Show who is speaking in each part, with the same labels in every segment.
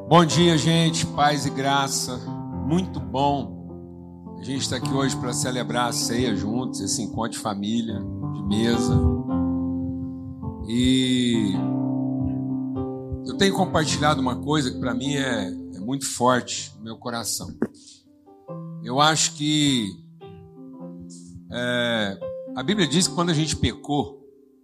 Speaker 1: Bom dia, gente, paz e graça, muito bom. A gente está aqui hoje para celebrar a ceia juntos, esse encontro de família, de mesa. E eu tenho compartilhado uma coisa que para mim é muito forte no meu coração. Eu acho que a Bíblia diz que quando a gente pecou,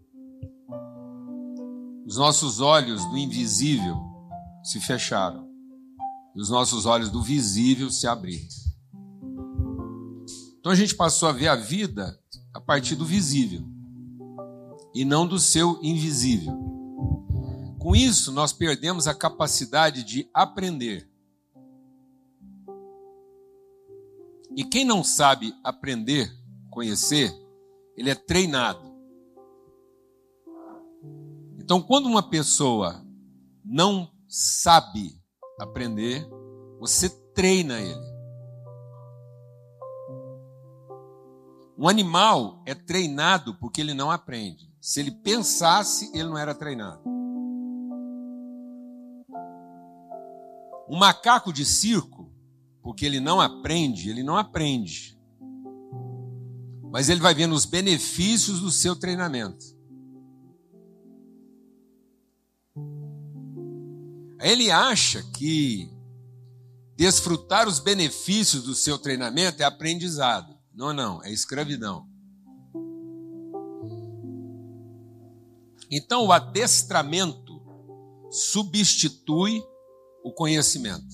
Speaker 1: os nossos olhos do invisível se fecharam e os nossos olhos do visível se abriram. Então a gente passou a ver a vida a partir do visível e não do seu invisível. Com isso, nós perdemos a capacidade de aprender. E quem não sabe aprender, conhecer, ele é treinado. Então, quando uma pessoa não sabe aprender, você treina ele. Um animal é treinado porque ele não aprende. Se ele pensasse, ele não era treinado. Um macaco de circo, porque ele não aprende, mas ele vai vendo os benefícios do seu treinamento. Ele acha que desfrutar os benefícios do seu treinamento é aprendizado. Não, é escravidão. Então, o adestramento substitui o conhecimento.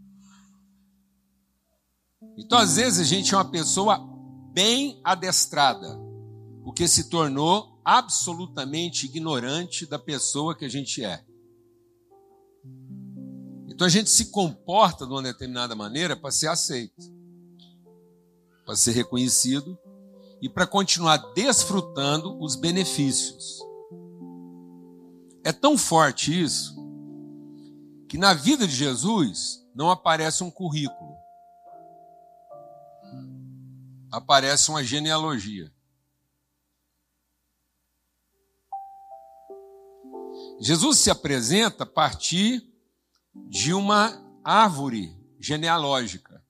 Speaker 1: Então, às vezes, a gente é uma pessoa bem adestrada, porque se tornou absolutamente ignorante da pessoa que a gente é. Então, a gente se comporta de uma determinada maneira para ser aceito, para ser reconhecido e para continuar desfrutando os benefícios. É tão forte isso que na vida de Jesus não aparece um currículo. Aparece uma genealogia. Jesus se apresenta a partir de uma árvore genealógica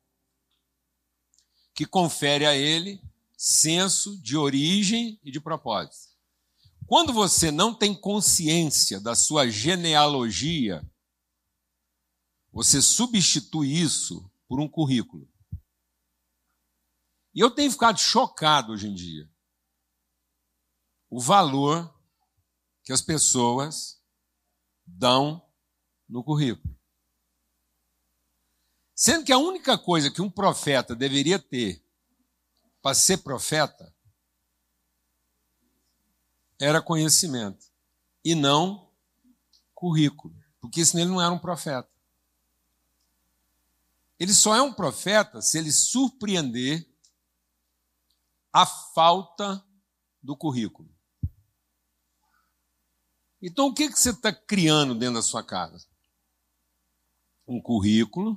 Speaker 1: que confere a ele senso de origem e de propósito. Quando você não tem consciência da sua genealogia, você substitui isso por um currículo. E eu tenho ficado chocado hoje em dia. O valor que as pessoas dão no currículo. Sendo que a única coisa que um profeta deveria ter para ser profeta era conhecimento e não currículo, porque senão ele não era um profeta. Ele só é um profeta se ele surpreender a falta do currículo. Então, o que você está criando dentro da sua casa? Um currículo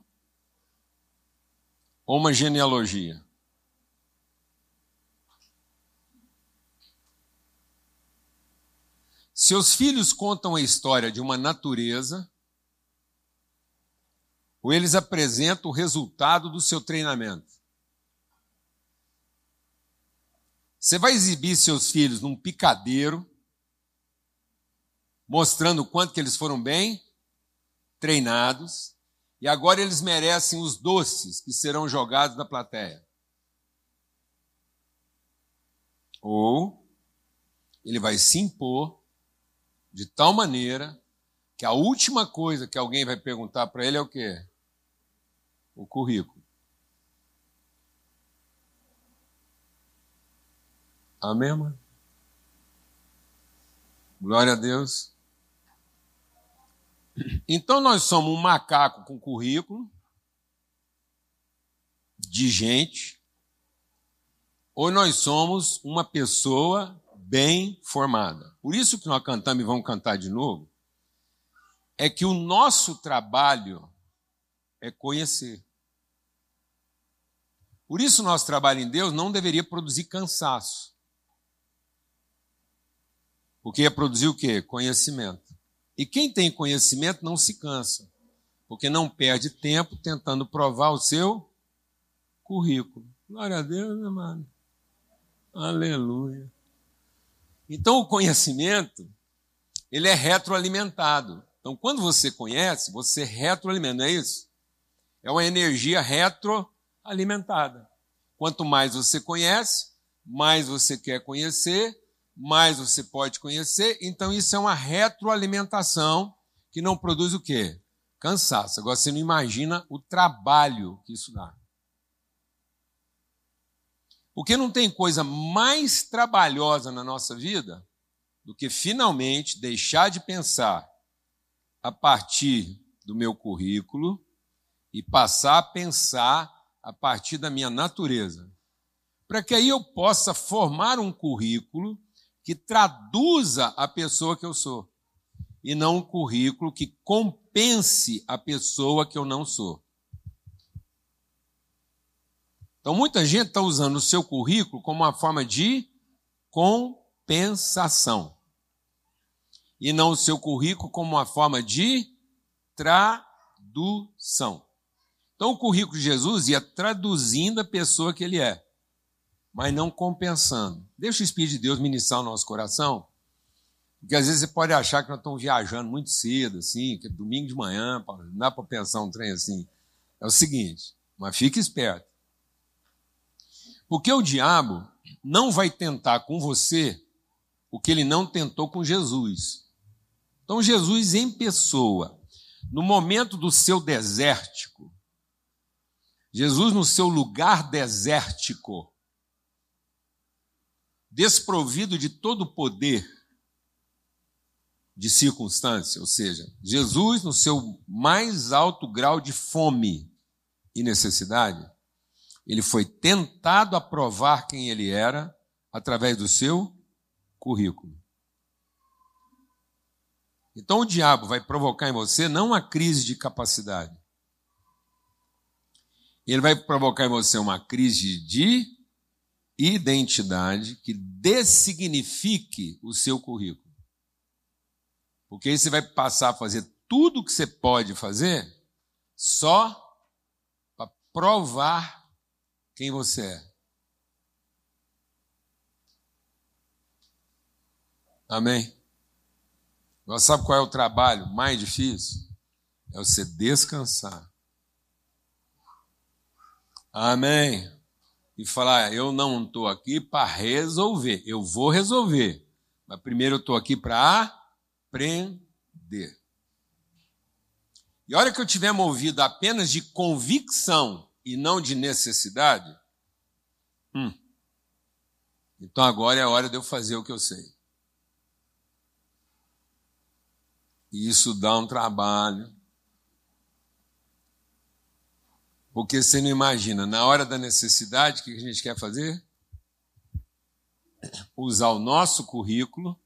Speaker 1: ou uma genealogia? Seus filhos contam a história de uma natureza ou eles apresentam o resultado do seu treinamento? Você vai exibir seus filhos num picadeiro, mostrando o quanto que eles foram bem treinados, e agora eles merecem os doces que serão jogados na plateia. Ou ele vai se impor de tal maneira que a última coisa que alguém vai perguntar para ele é o quê? O currículo. Amém, mano? Glória a Deus. Então nós somos um macaco com currículo de gente, ou nós somos uma pessoa bem formada. Por isso que nós cantamos e vamos cantar de novo, é que o nosso trabalho é conhecer. Por isso nosso trabalho em Deus não deveria produzir cansaço. Porque ia produzir o quê? Conhecimento. E quem tem conhecimento não se cansa. porque não perde tempo tentando provar o seu currículo. Glória a Deus, amado. Aleluia. Então, o conhecimento, ele é retroalimentado. Então, quando você conhece, você retroalimenta, não é isso? É uma energia retroalimentada. Quanto mais você conhece, mais você quer conhecer, mais você pode conhecer. Então, isso é uma retroalimentação que não produz o quê? Cansaço. Agora, você não imagina o trabalho que isso dá. Porque não tem coisa mais trabalhosa na nossa vida do que finalmente deixar de pensar a partir do meu currículo e passar a pensar a partir da minha natureza. Para que aí eu possa formar um currículo que traduza a pessoa que eu sou, e não um currículo que compense a pessoa que eu não sou. Então, muita gente está usando o seu currículo como uma forma de compensação, e não o seu currículo como uma forma de tradução. Então, o currículo de Jesus ia traduzindo a pessoa que ele é, mas não compensando. Deixa o Espírito de Deus ministrar o nosso coração, porque às vezes você pode achar que nós estamos viajando muito cedo, assim, que é domingo de manhã, não dá para pensar um trem assim. É o seguinte, mas fique esperto. Porque o diabo não vai tentar com você o que ele não tentou com Jesus. Então, Jesus em pessoa, no momento do seu desértico, Jesus no seu lugar desértico, desprovido de todo poder de circunstância, ou seja, Jesus no seu mais alto grau de fome e necessidade, ele foi tentado a provar quem ele era através do seu currículo. Então o diabo vai provocar em você não uma crise de capacidade. Ele vai provocar em você uma crise de identidade que dessignifique o seu currículo. Porque aí você vai passar a fazer tudo o que você pode fazer só para provar quem você é. Amém? Agora, sabe qual é o trabalho mais difícil? É você descansar. Amém? E falar, eu não estou aqui para resolver. Eu vou resolver. Mas primeiro eu estou aqui para aprender. E a hora que eu tiver movido apenas de convicção e não de necessidade, então agora é a hora de eu fazer o que eu sei. E isso dá um trabalho. Porque você não imagina, na hora da necessidade, o que a gente quer fazer? Usar o nosso currículo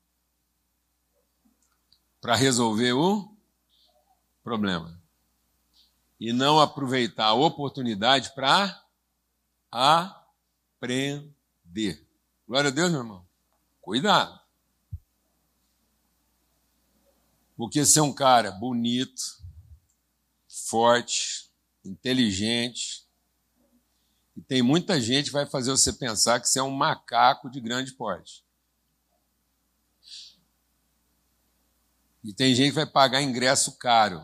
Speaker 1: para resolver o problema. E não aproveitar a oportunidade para aprender. Glória a Deus, meu irmão. Cuidado. Porque ser um cara bonito, forte, inteligente, e tem muita gente que vai fazer você pensar que você é um macaco de grande porte. E tem gente que vai pagar ingresso caro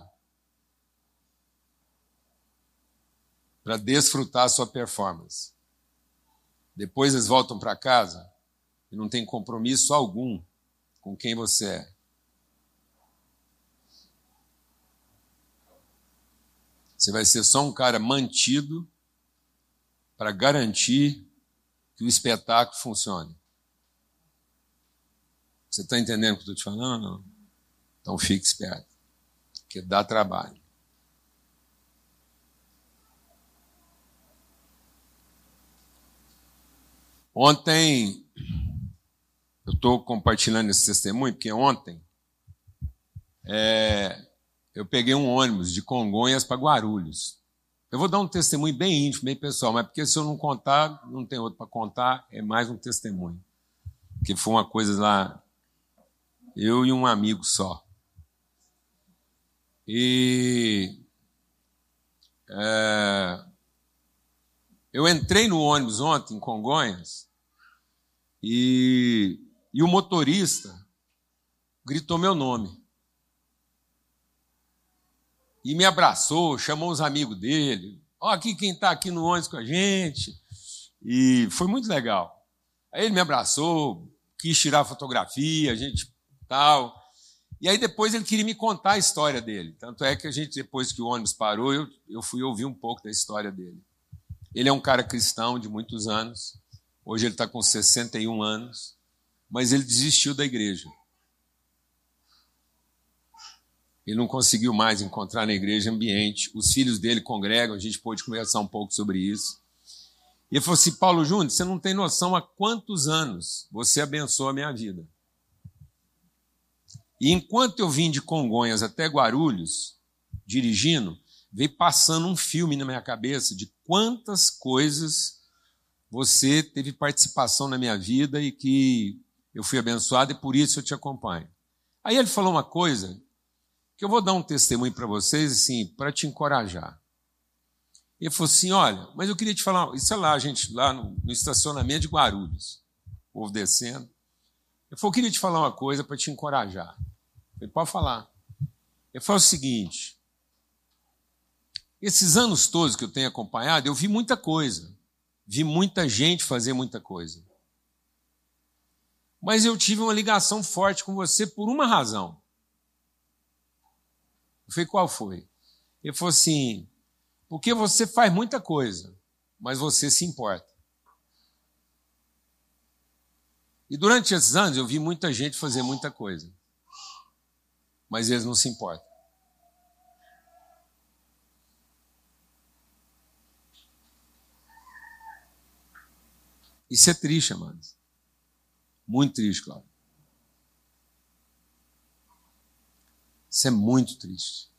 Speaker 1: para desfrutar a sua performance. Depois eles voltam para casa e não tem compromisso algum com quem você é. Você vai ser só um cara mantido para garantir que o espetáculo funcione. Você está entendendo o que eu estou te falando ou não? Então fique esperto, porque dá trabalho. Ontem, eu estou compartilhando esse testemunho, porque ontem eu peguei um ônibus de Congonhas para Guarulhos. Eu vou dar um testemunho bem íntimo, bem pessoal, mas porque se eu não contar, não tem outro para contar, é mais um testemunho. Porque foi uma coisa lá, eu e um amigo só. E Eu entrei no ônibus ontem, em Congonhas, e o motorista gritou meu nome. E me abraçou, chamou os amigos dele. Ó, aqui quem está aqui no ônibus com a gente. E foi muito legal. Aí ele me abraçou, quis tirar fotografia, a gente tal. E aí depois ele queria me contar a história dele. Tanto é que a gente, depois que o ônibus parou, eu fui ouvir um pouco da história dele. Ele é um cara cristão de muitos anos. Hoje ele está com 61 anos. Mas ele desistiu da igreja. Ele não conseguiu mais encontrar na igreja ambiente. Os filhos dele congregam, a gente pôde conversar um pouco sobre isso. E ele falou assim, Paulo Júnior, você não tem noção há quantos anos você abençoa a minha vida. E enquanto eu vim de Congonhas até Guarulhos, dirigindo, veio passando um filme na minha cabeça de quantas coisas você teve participação na minha vida e que eu fui abençoado e por isso eu te acompanho. Aí ele falou uma coisa que eu vou dar um testemunho para vocês, assim, para te encorajar. Ele falou assim, olha, mas eu queria te falar, isso é lá, gente, lá no estacionamento de Guarulhos, o povo descendo. Ele falou, eu queria te falar uma coisa para te encorajar. Eu falei, pode falar. Ele falou o seguinte, esses anos todos que eu tenho acompanhado, eu vi muita coisa, vi muita gente fazer muita coisa. Mas eu tive uma ligação forte com você por uma razão. Eu falei, qual foi? Ele falou assim, porque você faz muita coisa, mas você se importa. E durante esses anos eu vi muita gente fazer muita coisa, mas eles não se importam. Isso é triste, amados. Muito triste, Cláudio. Isso é muito triste.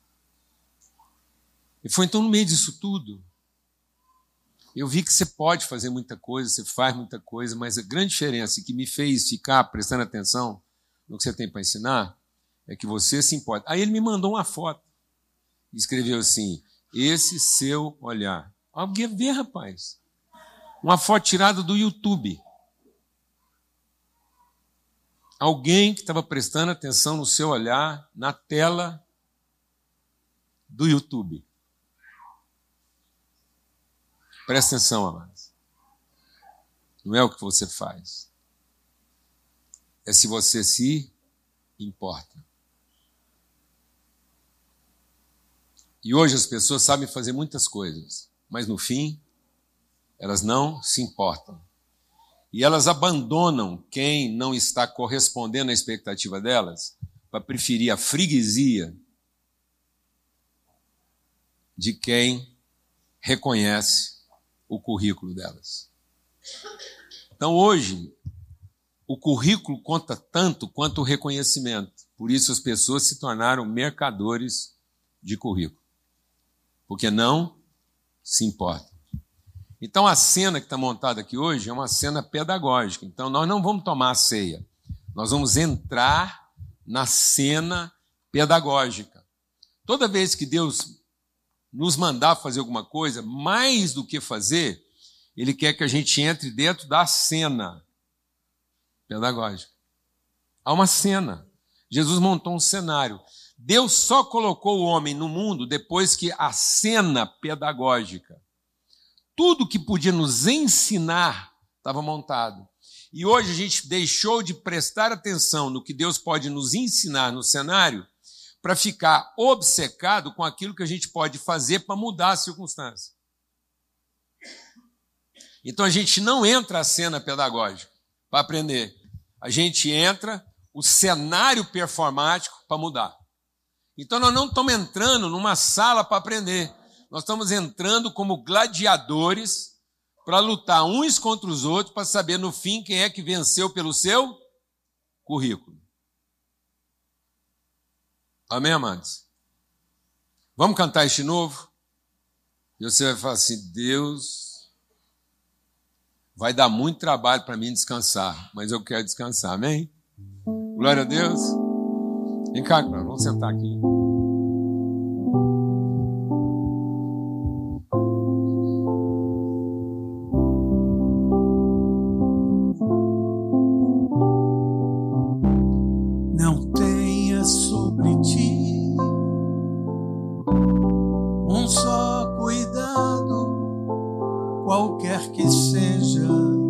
Speaker 1: E foi então no meio disso tudo, eu vi que você pode fazer muita coisa, você faz muita coisa, mas a grande diferença que me fez ficar prestando atenção no que você tem para ensinar é que você se importa. Aí ele me mandou uma foto e escreveu assim, esse seu olhar. Alguém vê, rapaz. Uma foto tirada do YouTube. Alguém que estava prestando atenção no seu olhar na tela do YouTube. Presta atenção, amados. Não é o que você faz. É se você se importa. E hoje as pessoas sabem fazer muitas coisas, mas no fim, elas não se importam. E elas abandonam quem não está correspondendo à expectativa delas para preferir a freguesia de quem reconhece o currículo delas. Então, hoje, o currículo conta tanto quanto o reconhecimento. Por isso, as pessoas se tornaram mercadores de currículo. Porque não se importam. Então, a cena que está montada aqui hoje é uma cena pedagógica. Então, nós não vamos tomar a ceia. Nós vamos entrar na cena pedagógica. Toda vez que Deus nos mandar fazer alguma coisa, mais do que fazer, Ele quer que a gente entre dentro da cena pedagógica. Há uma cena. Jesus montou um cenário. Deus só colocou o homem no mundo depois que a cena pedagógica, tudo que podia nos ensinar, estava montado. E hoje a gente deixou de prestar atenção no que Deus pode nos ensinar no cenário para ficar obcecado com aquilo que a gente pode fazer para mudar a circunstância. Então a gente não entra a cena pedagógica para aprender. A gente entra o cenário performático para mudar. Então nós não estamos entrando numa sala para aprender. Nós estamos entrando como gladiadores para lutar uns contra os outros para saber no fim quem é que venceu pelo seu currículo. Amém, amados? Vamos cantar este novo? E você vai falar assim, Deus, vai dar muito trabalho para mim descansar, mas eu quero descansar, amém? Glória a Deus. Vem cá, vamos sentar aqui.
Speaker 2: um só cuidado, qualquer que seja,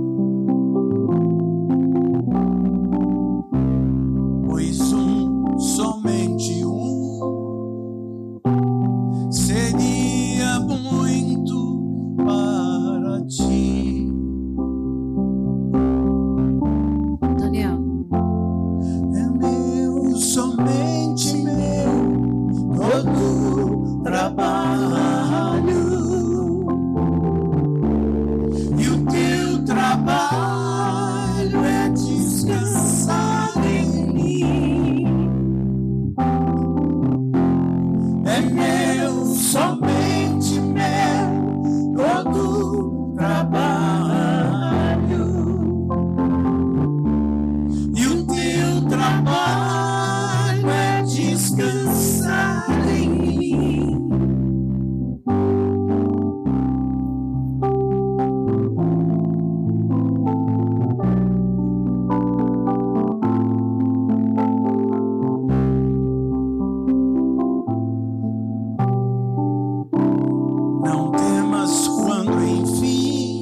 Speaker 2: pois somente seria muito para ti.
Speaker 3: Daniel.
Speaker 2: É meu, somente meu, todo trabalho, e o teu trabalho é descansar em mim. É meu, somente meu, todo trabalho, e o teu trabalho é descansar em mim. Não temas quando enfim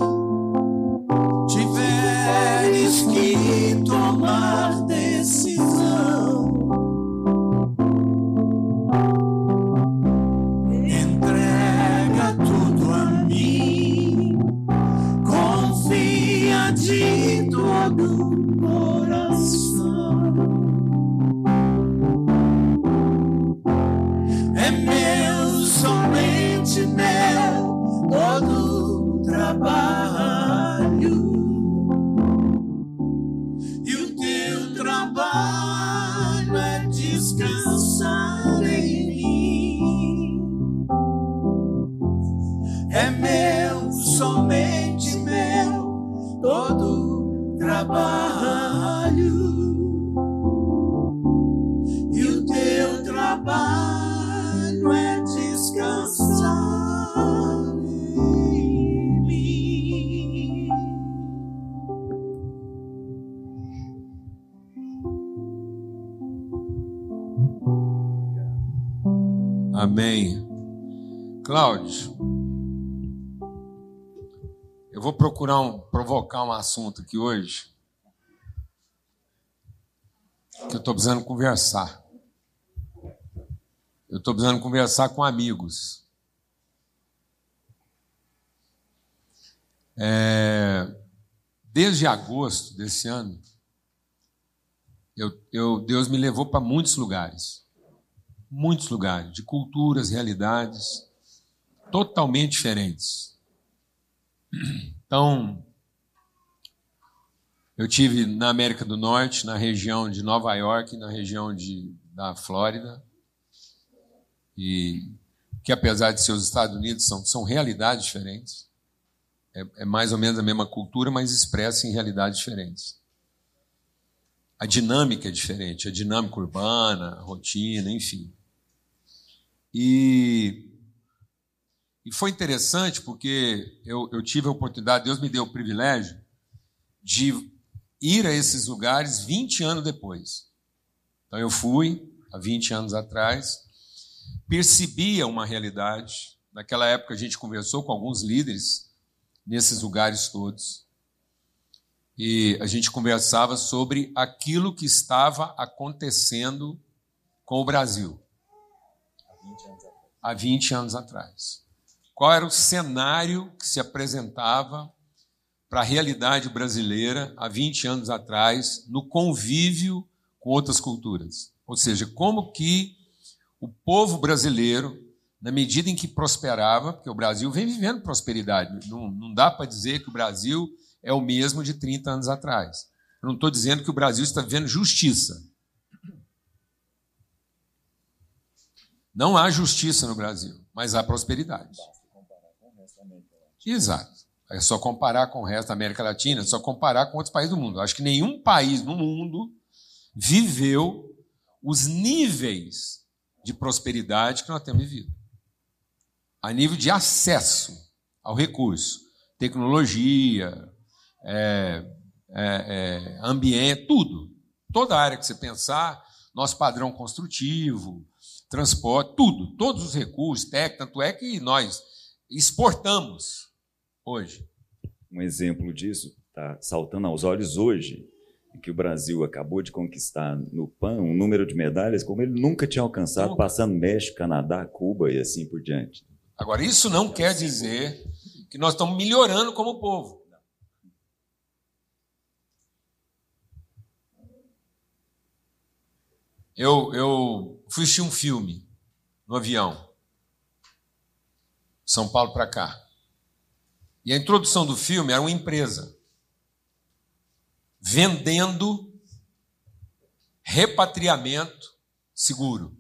Speaker 2: tiveres que tomar decisão. Entrega tudo a mim, confia de todo o coração. É meu, somente meu, todo trabalho, e o teu trabalho é descansar em mim. É meu, somente meu, todo trabalho, e o teu trabalho é descansar em mim.
Speaker 1: Amém. Cláudio, eu vou provocar um assunto aqui hoje que eu estou precisando conversar. Eu estou precisando conversar com amigos. Desde agosto desse ano, Deus me levou para muitos lugares, de culturas, realidades totalmente diferentes. Então, eu tive na América do Norte, na região de Nova York, na região da Flórida, e que apesar de ser os Estados Unidos, são realidades diferentes. É mais ou menos a mesma cultura, mas expressa em realidades diferentes. A dinâmica é diferente, a dinâmica urbana, a rotina, enfim. E foi interessante porque eu tive a oportunidade, Deus me deu o privilégio de ir a esses lugares 20 anos depois. Então eu fui, há 20 anos atrás, percebia uma realidade. Naquela época a gente conversou com alguns líderes nesses lugares todos. E a gente conversava sobre aquilo que estava acontecendo com o Brasil. Há 20 anos atrás. Qual era o cenário que se apresentava para a realidade brasileira há 20 anos atrás, no convívio com outras culturas? Ou seja, como que o povo brasileiro, na medida em que prosperava, porque o Brasil vem vivendo prosperidade, não dá para dizer que o Brasil é o mesmo de 30 anos atrás. Eu não estou dizendo que o Brasil está vivendo justiça. Não há justiça no Brasil, mas há prosperidade. Exato. É só comparar com o resto da América Latina, é só comparar com outros países do mundo. Eu acho que nenhum país no mundo viveu os níveis de prosperidade que nós temos vivido. A nível de acesso ao recurso, tecnologia, ambiente, tudo. Toda área que você pensar, nosso padrão construtivo, transporte, tudo, todos os recursos técnicos, tanto é que nós exportamos hoje.
Speaker 4: Um exemplo disso está saltando aos olhos hoje, que o Brasil acabou de conquistar no PAN um número de medalhas como ele nunca tinha alcançado, passando México, Canadá, Cuba e assim por diante.
Speaker 1: Agora, isso não quer dizer que nós estamos melhorando como povo. Eu fui assistir um filme no avião, São Paulo para cá. E a introdução do filme era uma empresa vendendo repatriamento seguro.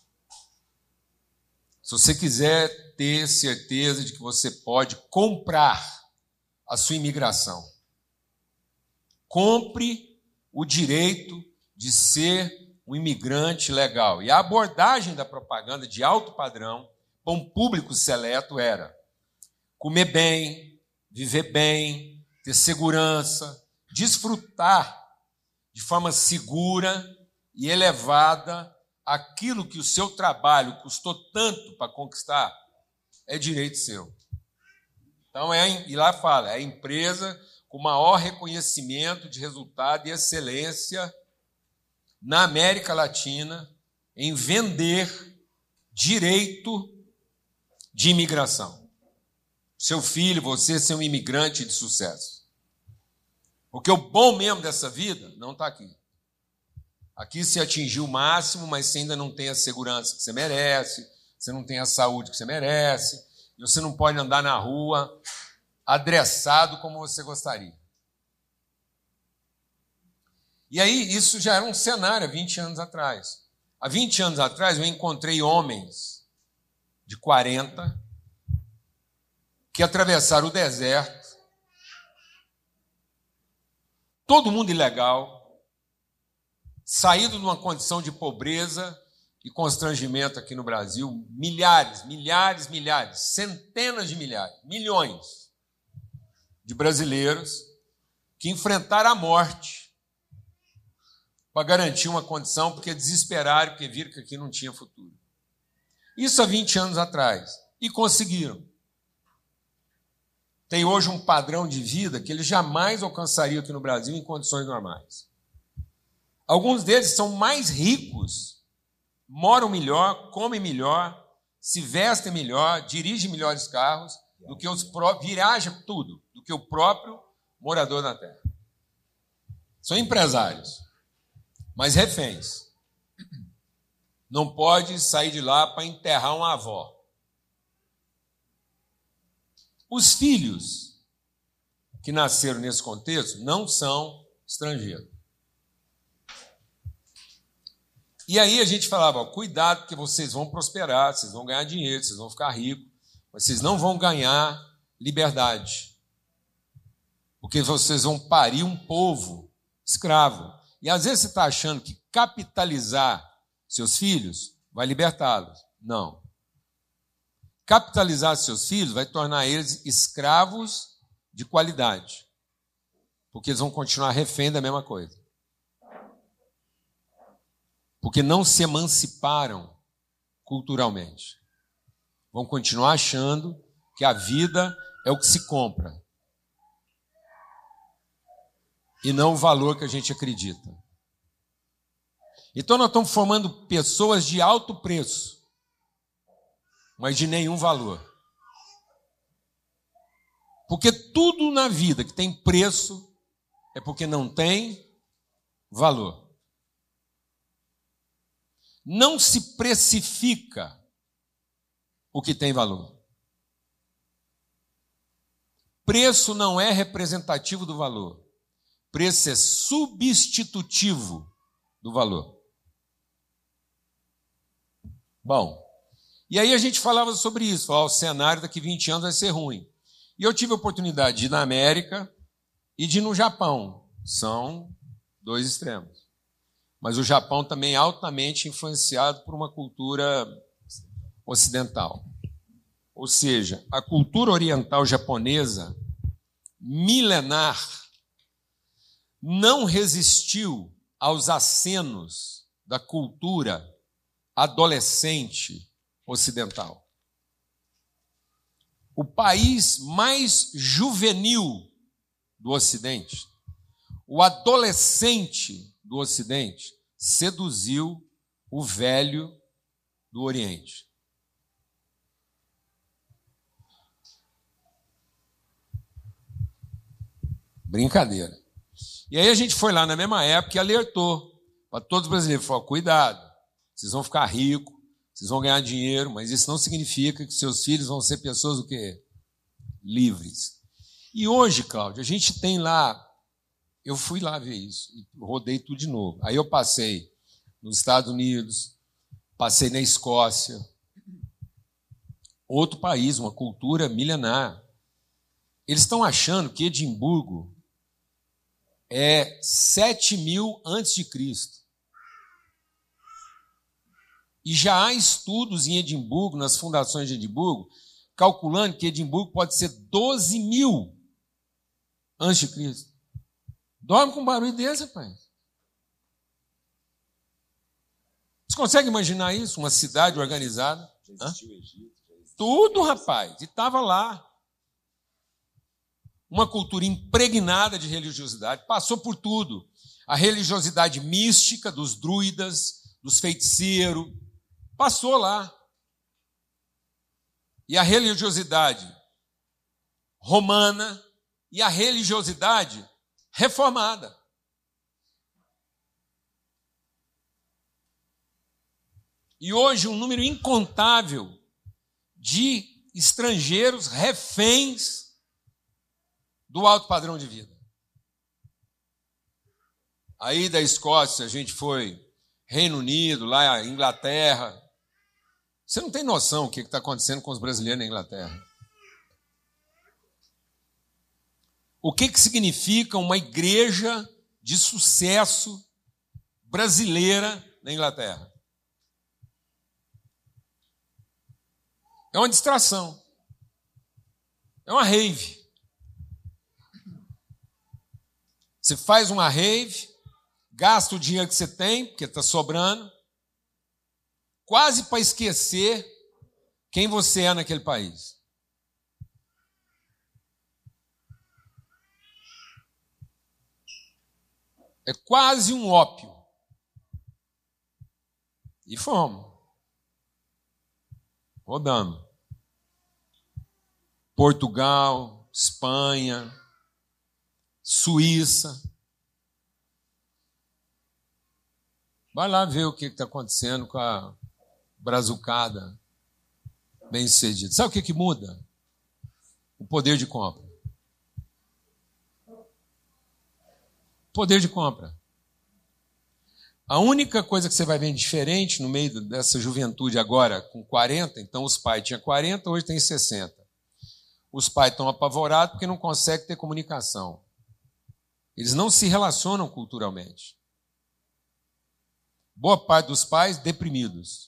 Speaker 1: Se você quiser ter certeza de que você pode comprar a sua imigração, compre o direito de ser um imigrante legal. E a abordagem da propaganda de alto padrão para um público seleto era comer bem, viver bem, ter segurança, desfrutar de forma segura e elevada aquilo que o seu trabalho custou tanto para conquistar, é direito seu. Então, e lá fala, é a empresa com maior reconhecimento de resultado e excelência na América Latina em vender direito de imigração. Seu filho, você ser um imigrante de sucesso. Porque o bom mesmo dessa vida não está aqui. Aqui você atingiu o máximo, mas você ainda não tem a segurança que você merece, você não tem a saúde que você merece, e você não pode andar na rua adressado como você gostaria. E aí, isso já era um cenário há 20 anos atrás. Há 20 anos atrás, eu encontrei homens de 40 que atravessaram o deserto, todo mundo ilegal, saído de uma condição de pobreza e constrangimento aqui no Brasil, milhares, centenas de milhares, milhões de brasileiros que enfrentaram a morte para garantir uma condição, porque desesperaram, porque viram que aqui não tinha futuro. Isso há 20 anos atrás. E conseguiram. Tem hoje um padrão de vida que eles jamais alcançariam aqui no Brasil em condições normais. Alguns deles são mais ricos, moram melhor, comem melhor, se vestem melhor, dirigem melhores carros, do que viajam tudo, do que o próprio morador da terra. São empresários, mas reféns. Não pode sair de lá para enterrar uma avó. Os filhos que nasceram nesse contexto não são estrangeiros. E aí a gente falava, ó, cuidado, porque vocês vão prosperar, vocês vão ganhar dinheiro, vocês vão ficar ricos, mas vocês não vão ganhar liberdade. Porque vocês vão parir um povo escravo. E às vezes você está achando que capitalizar seus filhos vai libertá-los. Não. Capitalizar seus filhos vai tornar eles escravos de qualidade. Porque eles vão continuar refém da mesma coisa. Porque não se emanciparam culturalmente. Vão continuar achando que a vida é o que se compra. E não o valor que a gente acredita. Então nós estamos formando pessoas de alto preço, mas de nenhum valor. Porque tudo na vida que tem preço é porque não tem valor. Não se precifica o que tem valor. Preço não é representativo do valor. Preço é substitutivo do valor. Bom, e aí a gente falava sobre isso, o cenário daqui 20 anos vai ser ruim. E eu tive a oportunidade de ir na América e de ir no Japão. São dois extremos. Mas o Japão também é altamente influenciado por uma cultura ocidental. Ou seja, a cultura oriental japonesa, milenar, não resistiu aos acenos da cultura adolescente ocidental. O país mais juvenil do Ocidente, o adolescente do Ocidente, seduziu o velho do Oriente. Brincadeira. E aí a gente foi lá na mesma época e alertou para todos os brasileiros. Falou, cuidado, vocês vão ficar ricos, vocês vão ganhar dinheiro, mas isso não significa que seus filhos vão ser pessoas o quê? Livres. E hoje, Cláudio, a gente tem lá, eu fui lá ver isso, rodei tudo de novo. Aí eu passei nos Estados Unidos, passei na Escócia, outro país, uma cultura milenar. Eles estão achando que Edimburgo é 7.000 antes de Cristo. E já há estudos em Edimburgo, nas fundações de Edimburgo, calculando que Edimburgo pode ser 12.000 antes de Cristo. Dorme com um barulho desse, rapaz. Você consegue imaginar isso? Uma cidade organizada? Já existiu o Egito? Tudo, rapaz. E estava lá. Uma cultura impregnada de religiosidade. Passou por tudo. A religiosidade mística dos druidas, dos feiticeiros. Passou lá. E a religiosidade romana e a religiosidade reformada. E hoje um número incontável de estrangeiros reféns do alto padrão de vida. Aí da Escócia a gente foi Reino Unido, lá Inglaterra. Você não tem noção o que está acontecendo com os brasileiros na Inglaterra. O que significa uma igreja de sucesso brasileira na Inglaterra? É uma distração. É uma rave. Você faz uma rave, gasta o dinheiro que você tem, porque está sobrando, quase para esquecer quem você é naquele país. É quase um ópio. E fomos. Rodamos. Portugal, Espanha, Suíça. Vai lá ver o que está acontecendo com a brazucada bem-sucedida. Sabe o que muda? O poder de compra. Poder de compra. A única coisa que você vai ver diferente no meio dessa juventude agora, com 40, então os pais tinham 40, hoje tem 60. Os pais estão apavorados porque não conseguem ter comunicação. Eles não se relacionam culturalmente. Boa parte dos pais deprimidos.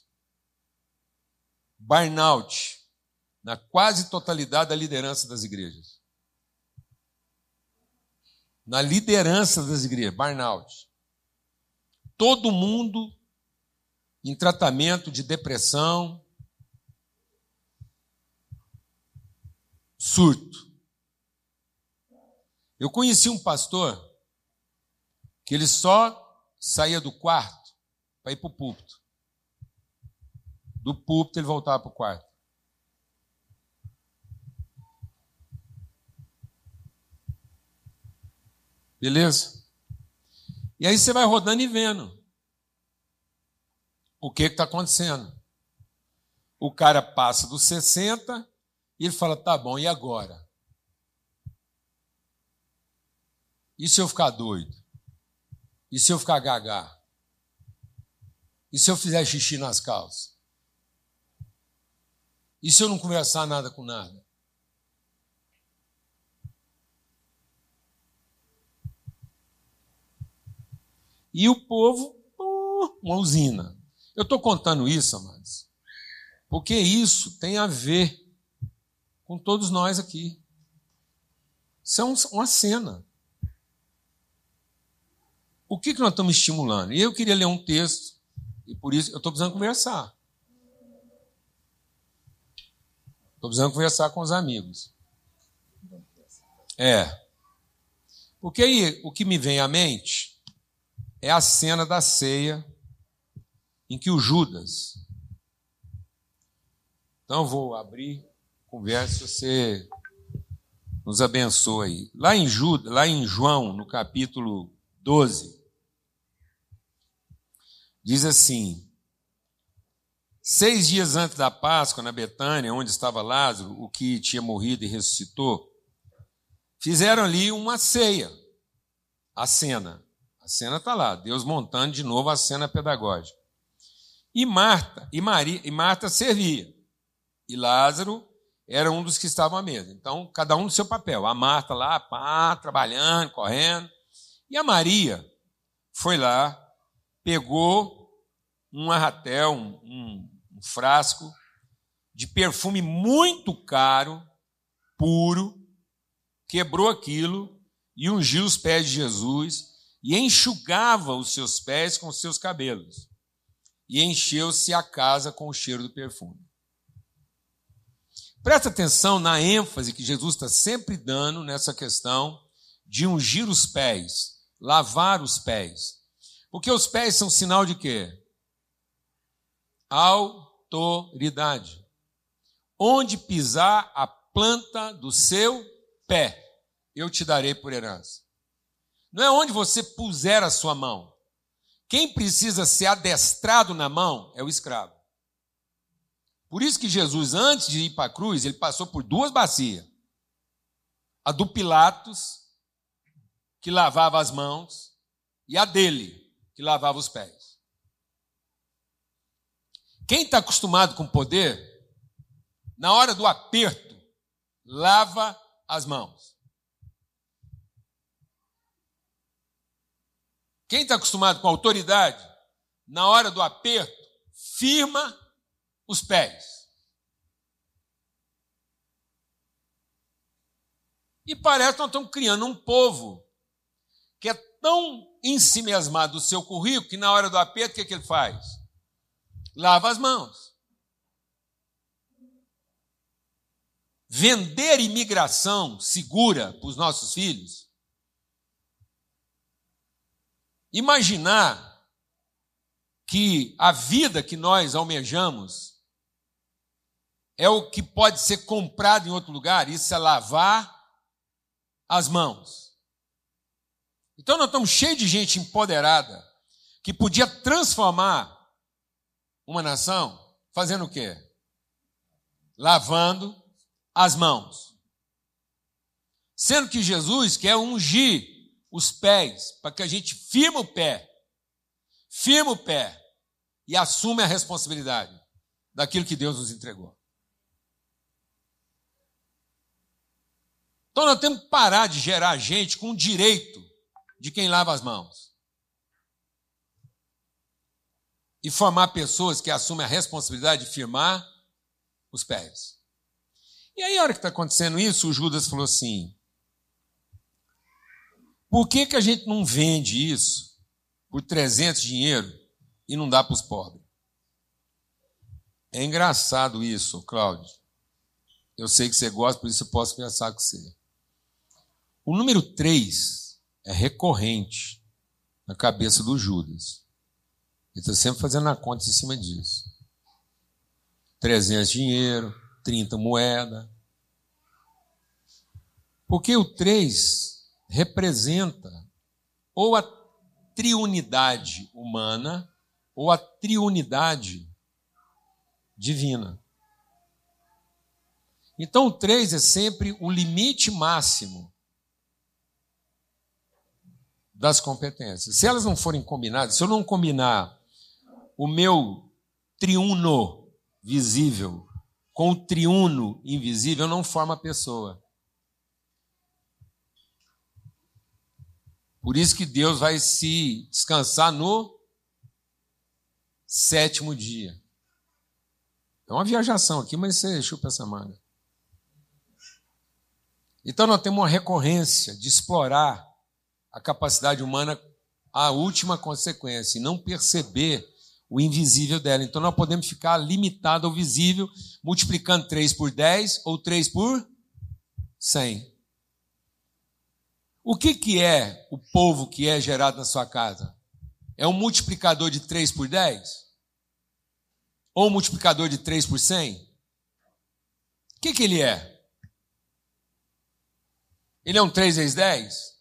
Speaker 1: Burnout, na quase totalidade da liderança das igrejas. Na liderança das igrejas, burnout. Todo mundo em tratamento de depressão, surto. Eu conheci um pastor que ele só saía do quarto para ir para o púlpito. Do púlpito ele voltava para o quarto. Beleza? E aí você vai rodando e vendo o que está acontecendo. O cara passa dos 60 e ele fala, tá bom, e agora? E se eu ficar doido? E se eu ficar gagá? E se eu fizer xixi nas calças? E se eu não conversar nada com nada? E o povo, uma usina. Eu estou contando isso, amados, porque isso tem a ver com todos nós aqui. Isso é uma cena. O que nós estamos estimulando? E eu queria ler um texto, E por isso eu estou precisando conversar. Estou precisando conversar com os amigos. Porque aí o que me vem à mente é a cena da ceia em que o Judas... Então eu vou abrir, conversa, você nos abençoa aí. Lá em João, no capítulo 12, diz assim: 6 dias antes da Páscoa, na Betânia, onde estava Lázaro, o que tinha morrido e ressuscitou, fizeram ali uma ceia, a cena. A cena está lá, Deus montando de novo a cena pedagógica. E Marta servia. E Lázaro era um dos que estavam à mesa. Então, cada um no seu papel. A Marta lá, trabalhando, correndo. E a Maria foi lá, pegou um arratel, um frasco de perfume muito caro, puro, quebrou aquilo e ungiu os pés de Jesus e enxugava os seus pés com os seus cabelos. E encheu-se a casa com o cheiro do perfume. Presta atenção na ênfase que Jesus está sempre dando nessa questão de ungir os pés, lavar os pés. Porque os pés são sinal de quê? Autoridade. Onde pisar a planta do seu pé, eu te darei por herança. Não é onde você puser a sua mão. Quem precisa ser adestrado na mão é o escravo. Por isso que Jesus, antes de ir para a cruz, ele passou por 2 bacias. A do Pilatos, que lavava as mãos, e a dele, que lavava os pés. Quem está acostumado com poder, na hora do aperto, lava as mãos. Quem está acostumado com autoridade, na hora do aperto, firma os pés. E parece que nós estamos criando um povo que é tão ensimesmado do seu currículo que na hora do aperto, o que ele faz? Lava as mãos. Vender imigração segura para os nossos filhos. Imaginar que a vida que nós almejamos é o que pode ser comprado em outro lugar, isso é lavar as mãos. Então nós estamos cheios de gente empoderada que podia transformar uma nação fazendo o quê? Lavando as mãos. Sendo que Jesus quer ungir os pés para que a gente firme o pé e assume a responsabilidade daquilo que Deus nos entregou. Então nós temos que parar de gerar gente com o direito de quem lava as mãos. E formar pessoas que assumem a responsabilidade de firmar os pés. E aí, a hora que está acontecendo isso, o Judas falou assim: por que a gente não vende isso por 300 dinheiro e não dá para os pobres? É engraçado isso, Cláudio. Eu sei que você gosta, por isso eu posso conversar com você. O número 3 é recorrente na cabeça do Judas. Ele está sempre fazendo a conta em cima disso. 300 dinheiro, 30 moeda. Porque o 3 representa ou a triunidade humana ou a triunidade divina. Então o 3 é sempre o limite máximo das competências. Se elas não forem combinadas, se eu não combinar o meu triuno visível com o triuno invisível, eu não formo a pessoa. Por isso que Deus vai se descansar no 7º dia. É uma viajação aqui, mas você chupa essa manga. Então nós temos uma recorrência de explorar a capacidade humana à última consequência e não perceber o invisível dela. Então nós podemos ficar limitados ao visível, multiplicando 3 por 10 ou 3 por 100. O que é o povo que é gerado na sua casa? É um multiplicador de 3 por 10? Ou um multiplicador de 3 por 100? O que ele é? Ele é um 3 vezes 10?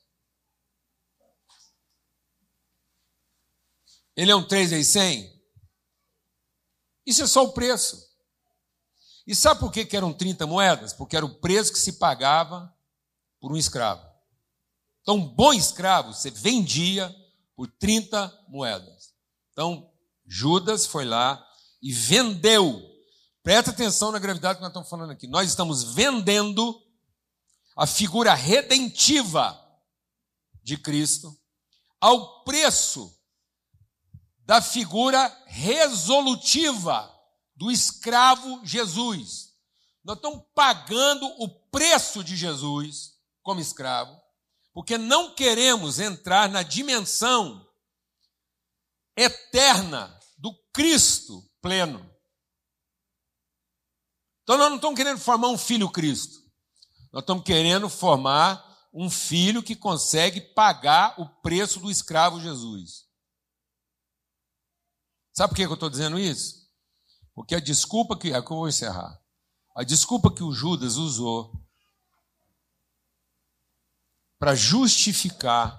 Speaker 1: Ele é um 3 vezes 100? Isso é só o preço. E sabe por que eram 30 moedas? Porque era o preço que se pagava por um escravo. Então, um bom escravo você vendia por 30 moedas. Então, Judas foi lá e vendeu. Presta atenção na gravidade que nós estamos falando aqui. Nós estamos vendendo a figura redentiva de Cristo ao preço da figura resolutiva do escravo Jesus. Nós estamos pagando o preço de Jesus como escravo, porque não queremos entrar na dimensão eterna do Cristo pleno. Então nós não estamos querendo formar um filho Cristo. Nós estamos querendo formar um filho que consegue pagar o preço do escravo Jesus. Sabe por que eu estou dizendo isso? Porque a desculpa que... Aqui eu vou encerrar. A desculpa que o Judas usou para justificar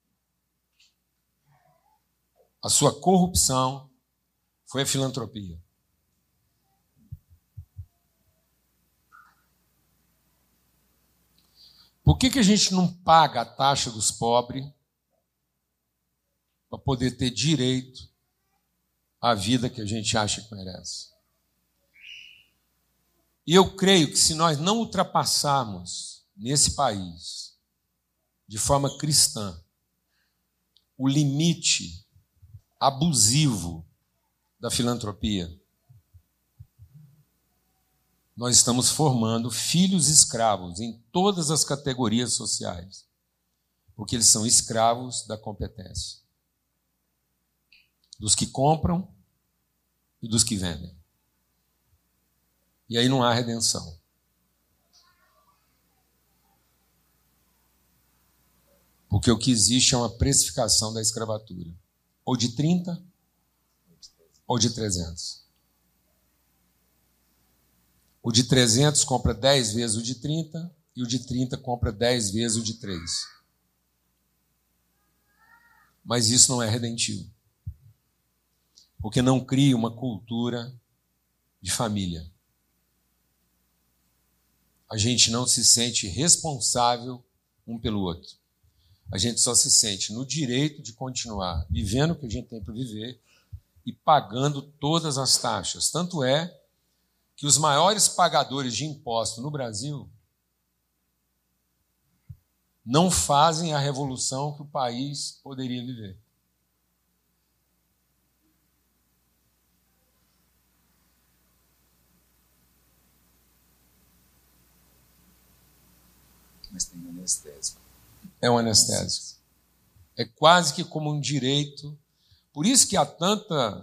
Speaker 1: a sua corrupção foi a filantropia. Por que a gente não paga a taxa dos pobres para poder ter direito à vida que a gente acha que merece? E eu creio que se nós não ultrapassarmos nesse país, de forma cristã, o limite abusivo da filantropia, nós estamos formando filhos escravos em todas as categorias sociais, porque eles são escravos da competência, dos que compram e dos que vendem. E aí não há redenção. Porque o que existe é uma precificação da escravatura, ou de 30 ou de 300. O de 300 compra 10 vezes o de 30 e o de 30 compra 10 vezes o de 3. Mas isso não é redentivo. Porque não cria uma cultura de família. A gente não se sente responsável um pelo outro. A gente só se sente no direito de continuar vivendo o que a gente tem para viver e pagando todas as taxas. Tanto é que os maiores pagadores de impostos no Brasil não fazem a revolução que o país poderia viver.
Speaker 4: Mas tem um anestésico.
Speaker 1: É um anestésico. É quase que como um direito. Por isso que há tanta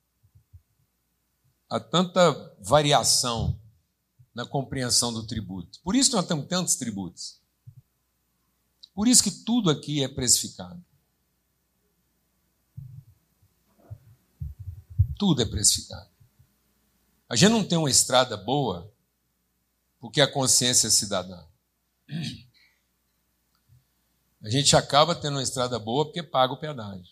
Speaker 1: variação na compreensão do tributo. Por isso que nós temos tantos tributos. Por isso que tudo aqui é precificado. Tudo é precificado. A gente não tem uma estrada boa porque a consciência é cidadã. A gente acaba tendo uma estrada boa porque paga o pedágio.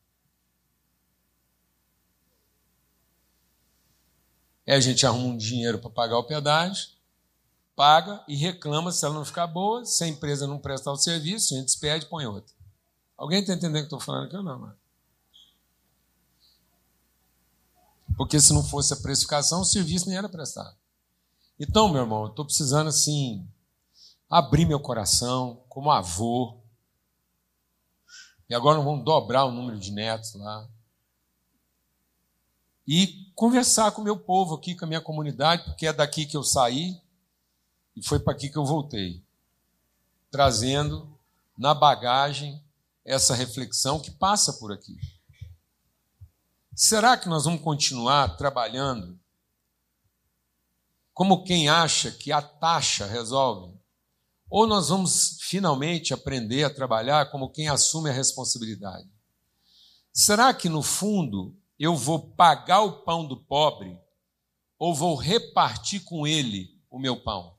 Speaker 1: Aí a gente arruma um dinheiro para pagar o pedágio, paga e reclama se ela não ficar boa, se a empresa não prestar o serviço, a gente despede e põe outra. Alguém está entendendo o que eu estou falando aqui ou não? Mano? Porque se não fosse a precificação, o serviço nem era prestado. Então, meu irmão, eu estou precisando assim abrir meu coração como avô. E agora nós vamos dobrar o número de netos lá. E conversar com o meu povo aqui, com a minha comunidade, porque é daqui que eu saí e foi para aqui que eu voltei. Trazendo na bagagem essa reflexão que passa por aqui. Será que nós vamos continuar trabalhando como quem acha que a taxa resolve? Ou nós vamos finalmente aprender a trabalhar como quem assume a responsabilidade? Será que, no fundo, eu vou pagar o pão do pobre ou vou repartir com ele o meu pão?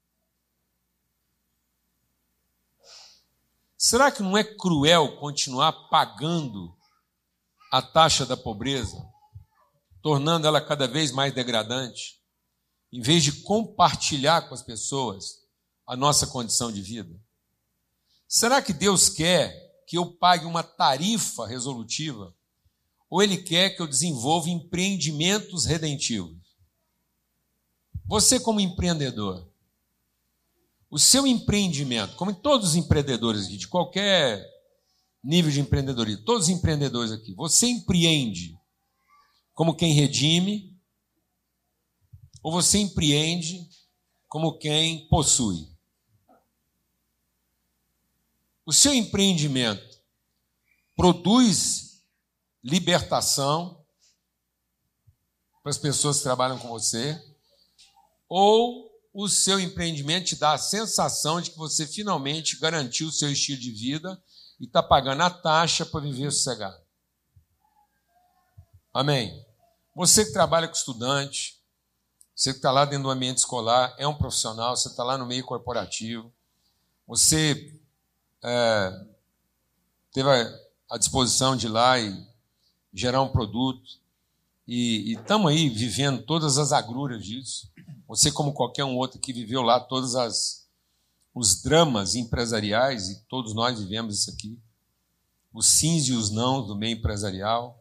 Speaker 1: Será que não é cruel continuar pagando a taxa da pobreza, tornando ela cada vez mais degradante, em vez de compartilhar com as pessoas a nossa condição de vida? Será que Deus quer que eu pague uma tarifa resolutiva, ou Ele quer que eu desenvolva empreendimentos redentivos? Você, como empreendedor, o seu empreendimento, como todos os empreendedores aqui, de qualquer nível de empreendedorismo, todos os empreendedores aqui, você empreende como quem redime, ou você empreende como quem possui? O seu empreendimento produz libertação para as pessoas que trabalham com você, ou o seu empreendimento te dá a sensação de que você finalmente garantiu o seu estilo de vida e está pagando a taxa para viver sossegado? Amém? Você que trabalha com estudante, você que está lá dentro do ambiente escolar, é um profissional, você está lá no meio corporativo, você teve a disposição de ir lá e gerar um produto, e estamos aí vivendo todas as agruras disso. Você, como qualquer um outro que viveu lá todos os dramas empresariais, e todos nós vivemos isso aqui, os sims e os não do meio empresarial,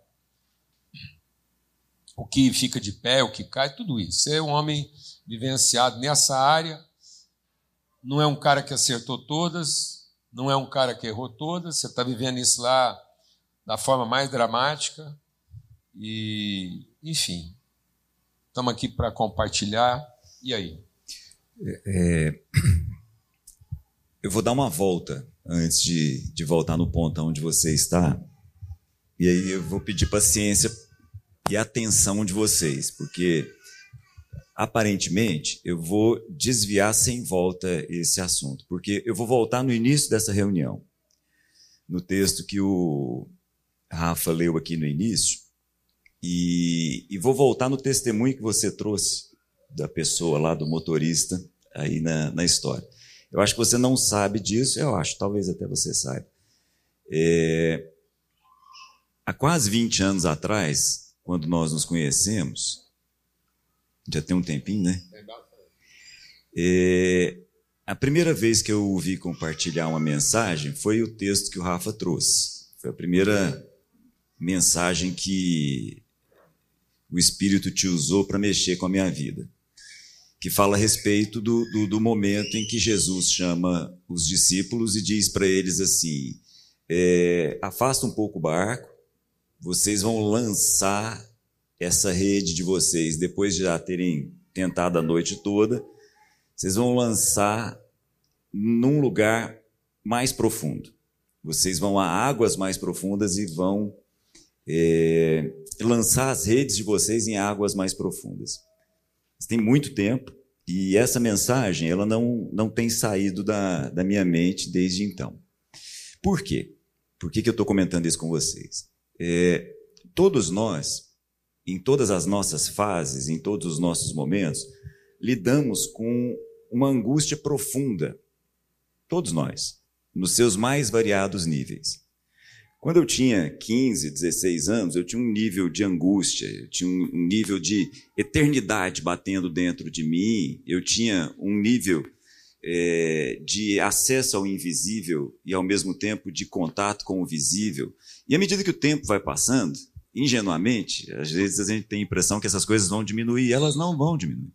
Speaker 1: o que fica de pé, o que cai, tudo isso. Você é um homem vivenciado nessa área, não é um cara que acertou todas, não é um cara que errou todas, você está vivendo isso lá da forma mais dramática, e, enfim, estamos aqui para compartilhar. E aí?
Speaker 4: Eu vou dar uma volta antes de voltar no ponto onde você está, e aí eu vou pedir paciência e atenção de vocês, porque aparentemente eu vou desviar sem volta esse assunto, porque eu vou voltar no início dessa reunião, no texto que o Rafa leu aqui no início, e vou voltar no testemunho que você trouxe da pessoa lá, do motorista, aí na história. Eu acho que você não sabe disso, talvez até você saiba. Há quase 20 anos atrás, quando nós nos conhecemos, já tem um tempinho, né? A primeira vez que eu ouvi compartilhar uma mensagem foi o texto que o Rafa trouxe. Foi a primeira mensagem que o Espírito te usou para mexer com a minha vida, que fala a respeito do momento em que Jesus chama os discípulos e diz para eles assim: afasta um pouco o barco, vocês vão lançar essa rede de vocês, depois de já terem tentado a noite toda, vocês vão lançar num lugar mais profundo. Vocês vão a águas mais profundas e vão lançar as redes de vocês em águas mais profundas. Isso tem muito tempo, e essa mensagem ela não tem saído da minha mente desde então. Por quê? Por que eu estou comentando isso com vocês? Todos nós, em todas as nossas fases, em todos os nossos momentos, lidamos com uma angústia profunda. Todos nós, nos seus mais variados níveis. Quando eu tinha 15, 16 anos, eu tinha um nível de angústia, eu tinha um nível de eternidade batendo dentro de mim, eu tinha um nível de acesso ao invisível e, ao mesmo tempo, de contato com o visível. E à medida que o tempo vai passando, ingenuamente, às vezes a gente tem a impressão que essas coisas vão diminuir, e elas não vão diminuir.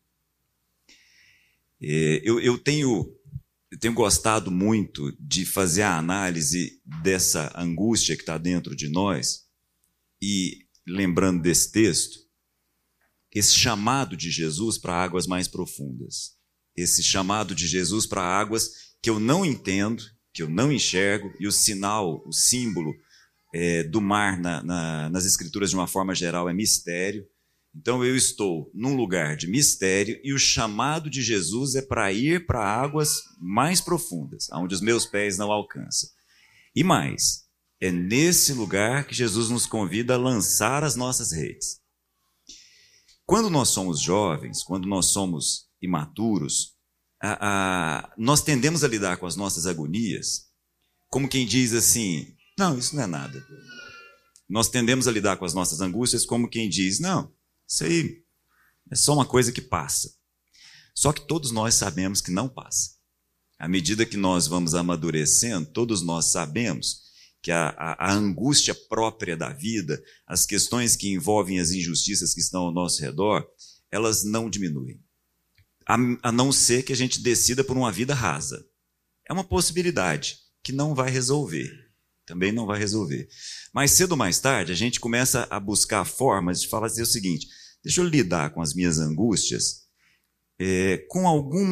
Speaker 4: Eu tenho gostado muito de fazer a análise dessa angústia que está dentro de nós e, lembrando desse texto, esse chamado de Jesus para águas mais profundas, esse chamado de Jesus para águas que eu não entendo, que eu não enxergo, e o sinal, o símbolo do mar nas Escrituras, de uma forma geral, é mistério. Então eu estou num lugar de mistério e o chamado de Jesus é para ir para águas mais profundas, onde os meus pés não alcançam. E mais, é nesse lugar que Jesus nos convida a lançar as nossas redes. Quando nós somos jovens, quando nós somos imaturos, nós tendemos a lidar com as nossas agonias como quem diz assim, não, isso não é nada. Nós tendemos a lidar com as nossas angústias como quem diz, não, isso aí é só uma coisa que passa. Só que todos nós sabemos que não passa. À medida que nós vamos amadurecendo, todos nós sabemos que a angústia própria da vida, as questões que envolvem as injustiças que estão ao nosso redor, elas não diminuem. A não ser que a gente decida por uma vida rasa. É uma possibilidade que não vai resolver. Também não vai resolver. Mais cedo ou mais tarde, a gente começa a buscar formas de falar assim, o seguinte, deixa eu lidar com as minhas angústias com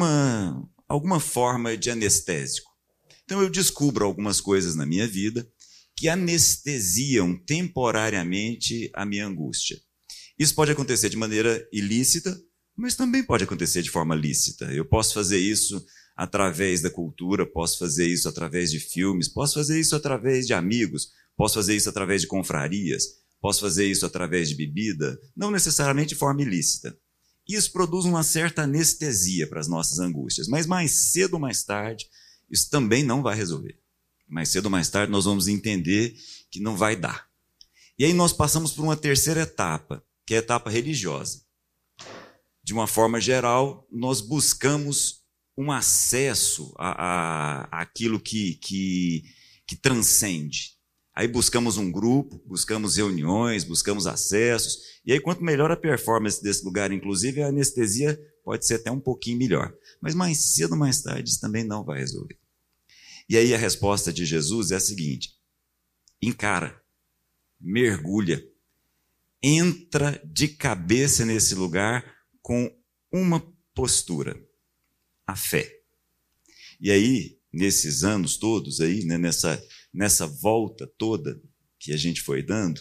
Speaker 4: alguma forma de anestésico. Então eu descubro algumas coisas na minha vida que anestesiam temporariamente a minha angústia. Isso pode acontecer de maneira ilícita, mas também pode acontecer de forma lícita. Eu posso fazer isso através da cultura, posso fazer isso através de filmes, posso fazer isso através de amigos, posso fazer isso através de confrarias, posso fazer isso através de bebida, não necessariamente de forma ilícita. Isso produz uma certa anestesia para as nossas angústias, mas mais cedo ou mais tarde, isso também não vai resolver. Mais cedo ou mais tarde nós vamos entender que não vai dar. E aí nós passamos por uma terceira etapa, que é a etapa religiosa. De uma forma geral, nós buscamos um acesso àquilo que transcende. Aí buscamos um grupo, buscamos reuniões, buscamos acessos, e aí quanto melhor a performance desse lugar, inclusive a anestesia pode ser até um pouquinho melhor. Mas mais cedo ou mais tarde isso também não vai resolver. E aí a resposta de Jesus é a seguinte, encara, mergulha, entra de cabeça nesse lugar com uma postura, a fé. E aí, nesses anos todos, aí, né, nessa volta toda que a gente foi dando,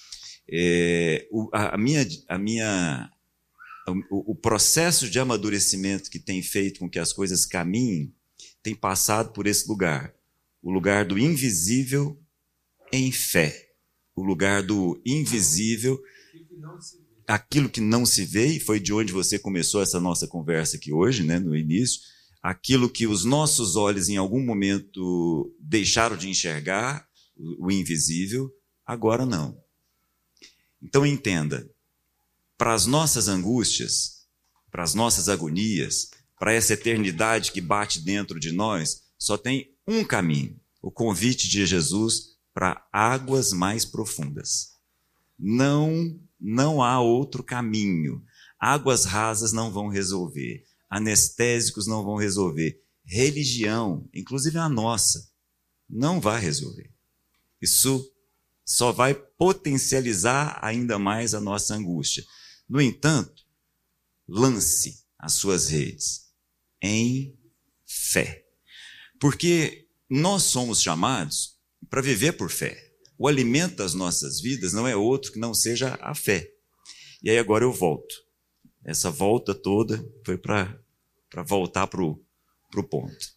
Speaker 4: o processo de amadurecimento que tem feito com que as coisas caminhem, tem passado por esse lugar, o lugar do invisível em fé, o lugar do invisível, aquilo que não se vê, e foi de onde você começou essa nossa conversa aqui hoje, né, no início, aquilo que os nossos olhos em algum momento deixaram de enxergar, o invisível, agora não. Então entenda, para as nossas angústias, para as nossas agonias, para essa eternidade que bate dentro de nós, só tem um caminho, o convite de Jesus para águas mais profundas. Não há outro caminho. Águas rasas não vão resolver. Anestésicos não vão resolver. Religião, inclusive a nossa, não vai resolver. Isso só vai potencializar ainda mais a nossa angústia. No entanto, lance as suas redes em fé. Porque nós somos chamados para viver por fé. O alimento das nossas vidas não é outro que não seja a fé. E aí agora eu volto. Essa volta toda foi para voltar para o ponto.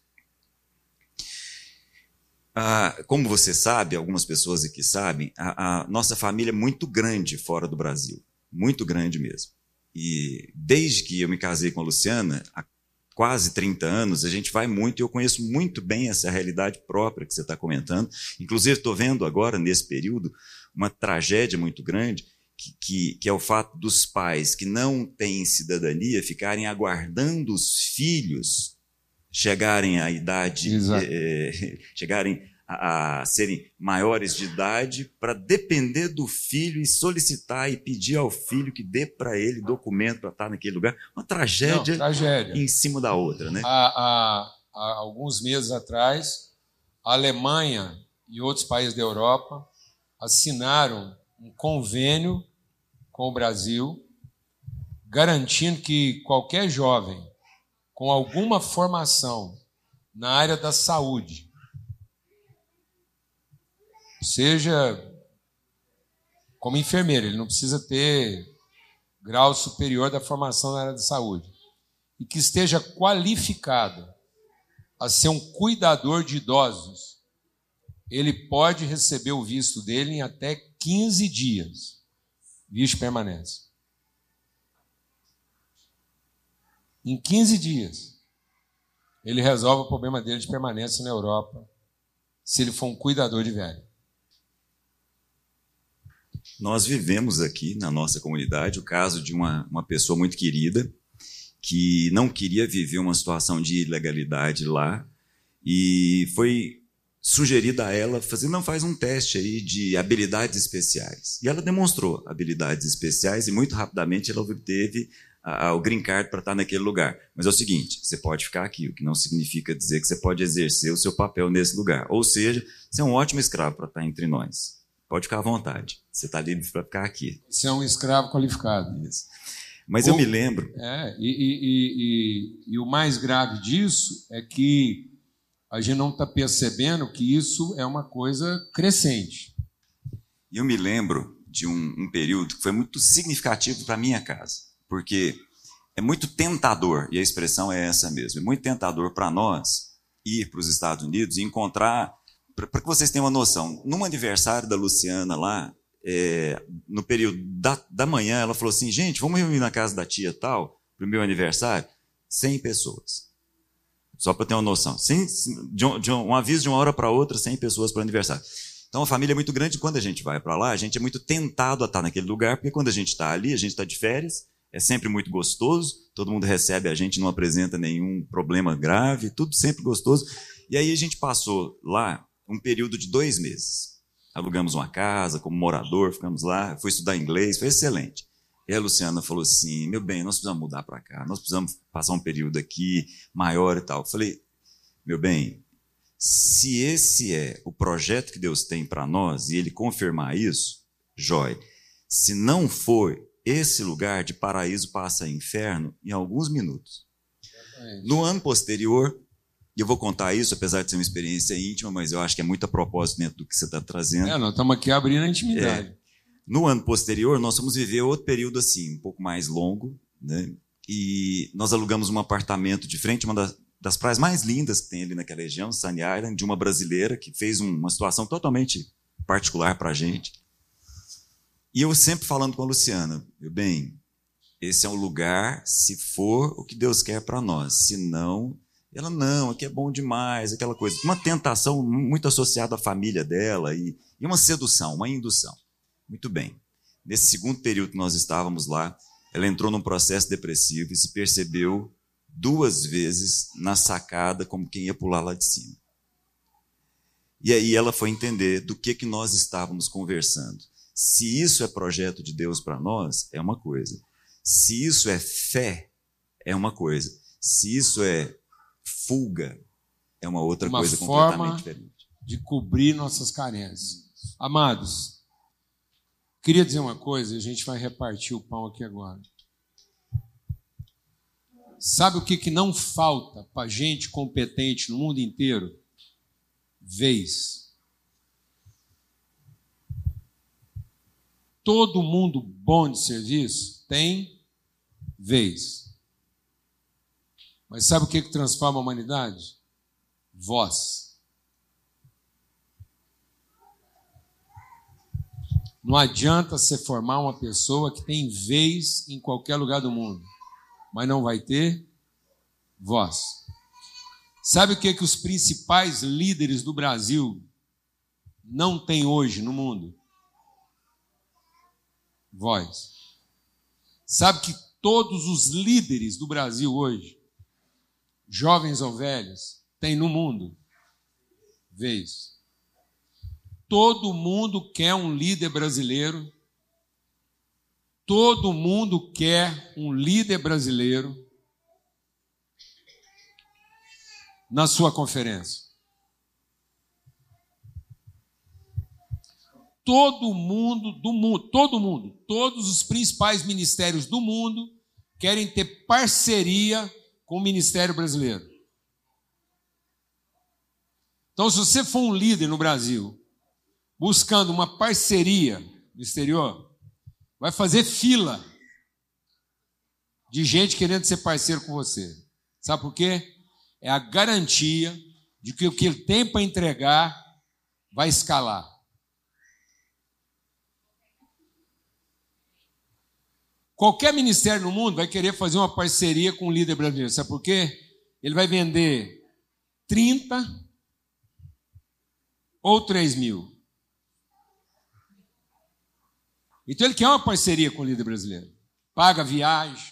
Speaker 4: Como você sabe, algumas pessoas aqui sabem, a nossa família é muito grande fora do Brasil. Muito grande mesmo. E desde que eu me casei com a Luciana, há quase 30 anos, a gente vai muito, e eu conheço muito bem essa realidade própria que você está comentando. Inclusive, estou vendo agora, nesse período, uma tragédia muito grande, que é o fato dos pais que não têm cidadania ficarem aguardando os filhos chegarem à idade, chegarem a serem maiores de idade, para depender do filho e solicitar e pedir ao filho que dê para ele documento para estar naquele lugar. Uma tragédia, em cima da outra, né?
Speaker 1: Há alguns meses atrás, a Alemanha e outros países da Europa assinaram um convênio com o Brasil, garantindo que qualquer jovem com alguma formação na área da saúde, seja como enfermeiro, ele não precisa ter grau superior da formação na área da saúde, e que esteja qualificado a ser um cuidador de idosos, ele pode receber o visto dele em até 15 dias. Visto permanece. Em 15 dias, ele resolve o problema dele de permanência na Europa, se ele for um cuidador de velho.
Speaker 4: Nós vivemos aqui na nossa comunidade o caso de uma pessoa muito querida que não queria viver uma situação de ilegalidade lá e foi sugerida a ela faz um teste aí de habilidades especiais. E ela demonstrou habilidades especiais e muito rapidamente ela obteve o green card para estar naquele lugar. Mas é o seguinte, você pode ficar aqui, o que não significa dizer que você pode exercer o seu papel nesse lugar. Ou seja, você é um ótimo escravo para estar entre nós. Pode ficar à vontade. Você está livre para ficar aqui.
Speaker 1: Você é um escravo qualificado.
Speaker 4: Isso. Mas eu me lembro...
Speaker 1: E o mais grave disso é que a gente não está percebendo que isso é uma coisa crescente.
Speaker 4: Eu me lembro de um período que foi muito significativo para a minha casa, porque é muito tentador, e a expressão é essa mesmo, é muito tentador para nós ir para os Estados Unidos e encontrar... Para que vocês tenham uma noção, num aniversário da Luciana lá, no período da manhã, ela falou assim, gente, vamos reunir na casa da tia tal, para o meu aniversário? 100 pessoas. Só para ter uma noção. De um aviso de uma hora para outra, 100 pessoas para o aniversário. Então, a família é muito grande. Quando a gente vai para lá, a gente é muito tentado a estar naquele lugar, porque quando a gente está ali, a gente está de férias, é sempre muito gostoso, todo mundo recebe a gente, não apresenta nenhum problema grave, tudo sempre gostoso. E aí a gente passou lá um período de 2 meses. Alugamos uma casa como morador, ficamos lá, fui estudar inglês, foi excelente. E a Luciana falou assim, meu bem, nós precisamos mudar para cá, nós precisamos passar um período aqui maior e tal. Eu falei, meu bem, se esse é o projeto que Deus tem para nós e Ele confirmar isso, jóia. Se não for, esse lugar de paraíso passa a inferno em alguns minutos. No ano posterior, e eu vou contar isso, apesar de ser uma experiência íntima, mas eu acho que é muito a propósito dentro do que você está trazendo.
Speaker 1: Nós estamos aqui abrindo a intimidade.
Speaker 4: No ano posterior, nós fomos viver outro período assim, um pouco mais longo, né? E nós alugamos um apartamento de frente a uma das praias mais lindas que tem ali naquela região, Sunny Island, de uma brasileira que fez uma situação totalmente particular para a gente. E eu sempre falando com a Luciana, meu bem, esse é um lugar, se for o que Deus quer para nós, se não... Ela, não, aqui é bom demais, aquela coisa. Uma tentação muito associada à família dela e uma sedução, uma indução. Muito bem. Nesse segundo período que nós estávamos lá, ela entrou num processo depressivo e se percebeu 2 vezes na sacada como quem ia pular lá de cima. E aí ela foi entender do que nós estávamos conversando. Se isso é projeto de Deus para nós, é uma coisa. Se isso é fé, é uma coisa. Se isso é fuga, é uma outra coisa completamente diferente.
Speaker 1: De cobrir nossas carências. Amados, queria dizer uma coisa, e a gente vai repartir o pão aqui agora. Sabe o que não falta para gente competente no mundo inteiro? Vez. Todo mundo bom de serviço tem vez. Mas sabe o que transforma a humanidade? Voz. Não adianta você formar uma pessoa que tem vez em qualquer lugar do mundo, mas não vai ter voz. Sabe o que os principais líderes do Brasil não têm hoje no mundo? Voz. Sabe que todos os líderes do Brasil hoje, jovens ou velhos, têm no mundo vez. Todo mundo quer um líder brasileiro. Todo mundo quer um líder brasileiro na sua conferência. Todo mundo do mundo, todos os principais ministérios do mundo querem ter parceria com o Ministério Brasileiro. Então, se você for um líder no Brasil, buscando uma parceria no exterior, vai fazer fila de gente querendo ser parceiro com você. Sabe por quê? É a garantia de que o que ele tem para entregar vai escalar. Qualquer ministério no mundo vai querer fazer uma parceria com um líder brasileiro. Sabe por quê? Ele vai vender 30 ou 3 mil. Então ele quer uma parceria com o líder brasileiro. Paga viagem.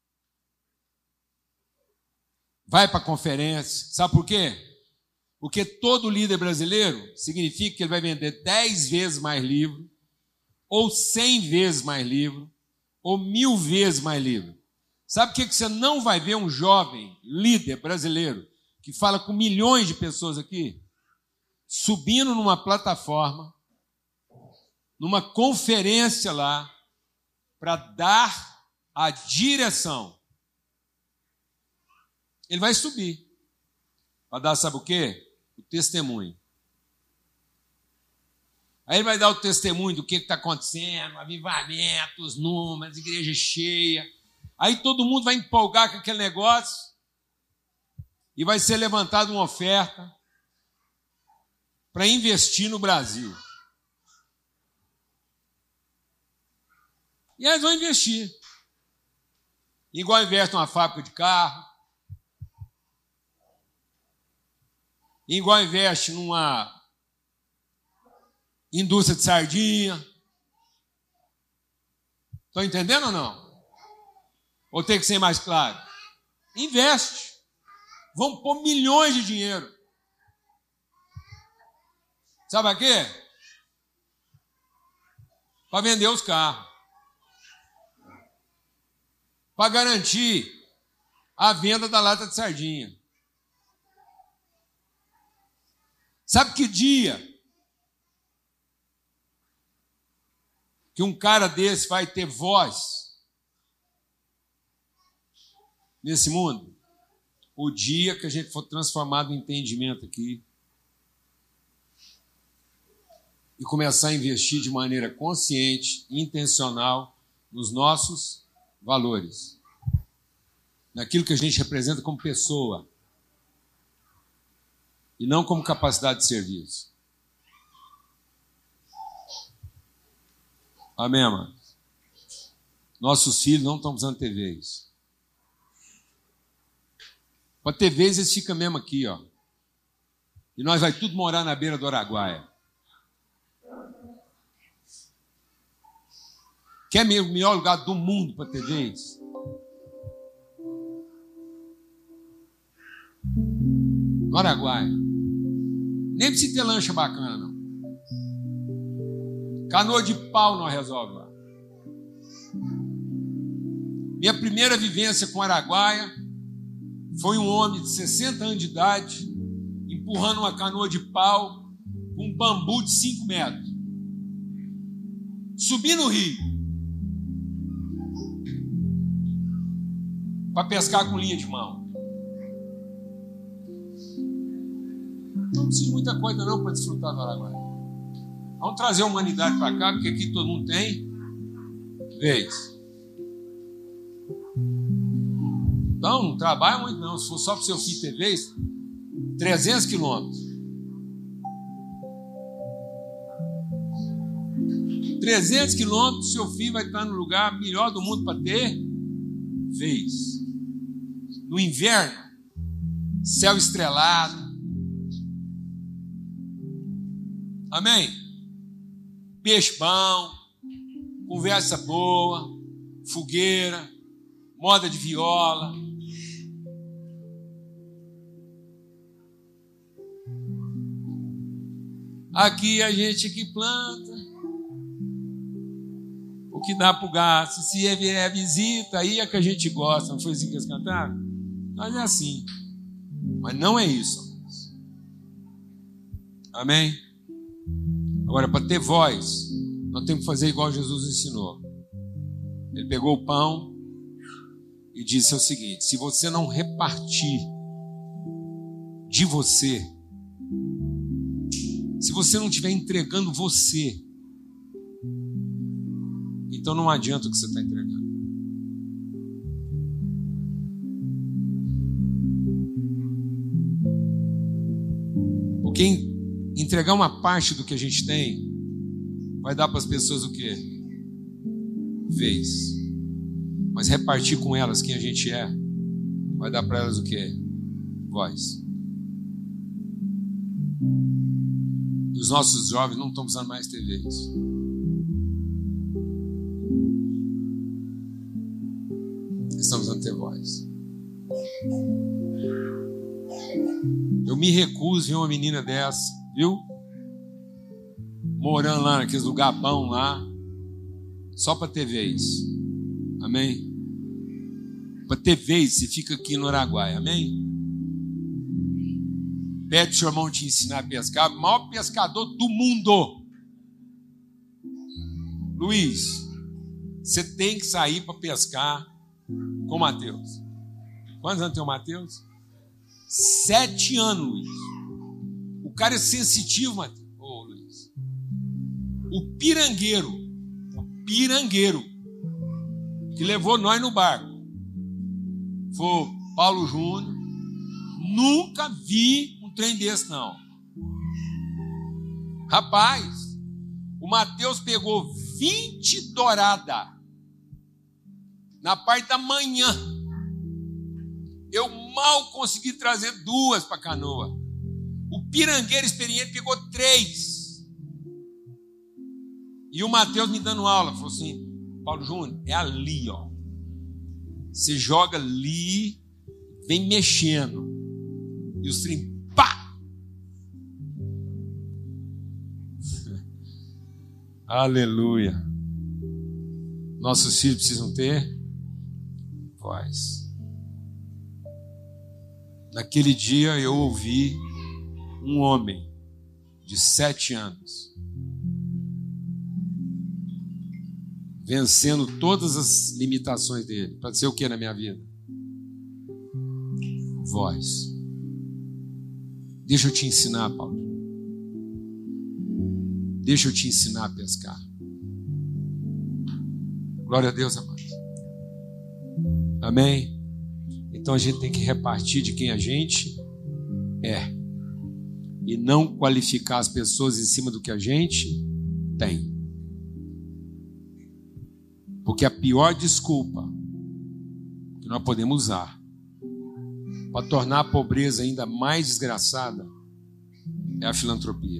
Speaker 1: Vai para a conferência. Sabe por quê? Porque todo líder brasileiro significa que ele vai vender 10 vezes mais livro, ou 100 vezes mais livro, ou 1000 vezes mais livro. Sabe por que você não vai ver um jovem líder brasileiro que fala com milhões de pessoas aqui, subindo numa plataforma, numa conferência lá, para dar a direção? Ele vai subir para dar, sabe o quê? O testemunho. Aí ele vai dar o testemunho do que está acontecendo, avivamento, os números, igreja cheia. Aí todo mundo vai empolgar com aquele negócio e vai ser levantada uma oferta para investir no Brasil. E eles vão investir. Igual investe numa fábrica de carro, igual investe numa indústria de sardinha. Estão entendendo ou não? Ou tem que ser mais claro? Investe. Vão pôr milhões de dinheiro. Sabe para quê? Para vender os carros. Para garantir a venda da lata de sardinha. Sabe que dia que um cara desse vai ter voz nesse mundo? O dia que a gente for transformado em entendimento aqui e começar a investir de maneira consciente, intencional, nos nossos valores, naquilo que a gente representa como pessoa e não como capacidade de serviço. Amém, amados? Nossos filhos não estão usando TVs. Para TVs eles ficam mesmo aqui, ó. E nós vai tudo morar na beira do Araguaia. Quer o melhor lugar do mundo para TVs? No Araguaia. Nem precisa ter lancha bacana, não. Canoa de pau não resolve lá. Minha primeira vivência com Araguaia foi um homem de 60 anos de idade empurrando uma canoa de pau com um bambu de 5 metros. Subi no rio para pescar com linha de mão. Não precisa de muita coisa não para desfrutar do Araguaia. Vamos trazer a humanidade para cá, porque aqui todo mundo tem vez. Então, não trabalha muito não. Se for só para o seu filho ter vez, 300 quilômetros. 300 quilômetros, seu filho vai estar no lugar melhor do mundo para ter vez. No inverno, céu estrelado. Amém? Peixe bom, conversa boa, fogueira, moda de viola. Aqui a gente que planta o que dá para o gasto. Se vier visita, aí é que a gente gosta. Não foi assim que eles cantaram? Mas é assim. Mas não é isso. Amém? Agora, para ter voz, nós temos que fazer igual Jesus ensinou. Ele pegou o pão e disse o seguinte: se você não repartir de você, se você não estiver entregando você, então não adianta o que você está entregando. Porque entregar uma parte do que a gente tem vai dar para as pessoas o quê? Vez. Mas repartir com elas quem a gente é vai dar para elas o quê? Voz. Os nossos jovens não estão precisando mais ter vez. Estamos precisando ter voz. Eu me recuso a ver uma menina dessa, viu? Morando lá naqueles lugares bons lá, só para ter vez. Amém? Para ter vez, você fica aqui no Araguaia. Amém? Pede seu irmão te ensinar a pescar, o maior pescador do mundo. Luiz, você tem que sair para pescar com o Mateus. Quantos anos tem o Mateus? 7 anos, Luiz. O cara é sensitivo, Mateus. Ô, Luiz. O pirangueiro, que levou nós no barco, foi Paulo Júnior. Nunca vi um trem desse, não. Rapaz, o Mateus pegou 20 douradas na parte da manhã. Eu mal consegui trazer 2 para a canoa. O pirangueiro experiente pegou 3. E o Mateus me dando aula, falou assim: Paulo Júnior, é ali, ó. Você joga ali, vem mexendo. E os trem, pá! Aleluia. Nossos filhos precisam ter voz. Naquele dia eu ouvi um homem de 7 anos vencendo todas as limitações dele. Para ser o que na minha vida? Voz. Deixa eu te ensinar, Paulo. Deixa eu te ensinar a pescar. Glória a Deus, amados. Amém? Então a gente tem que repartir de quem a gente é. E não qualificar as pessoas em cima do que a gente tem. Porque a pior desculpa que nós podemos usar para tornar a pobreza ainda mais desgraçada é a filantropia.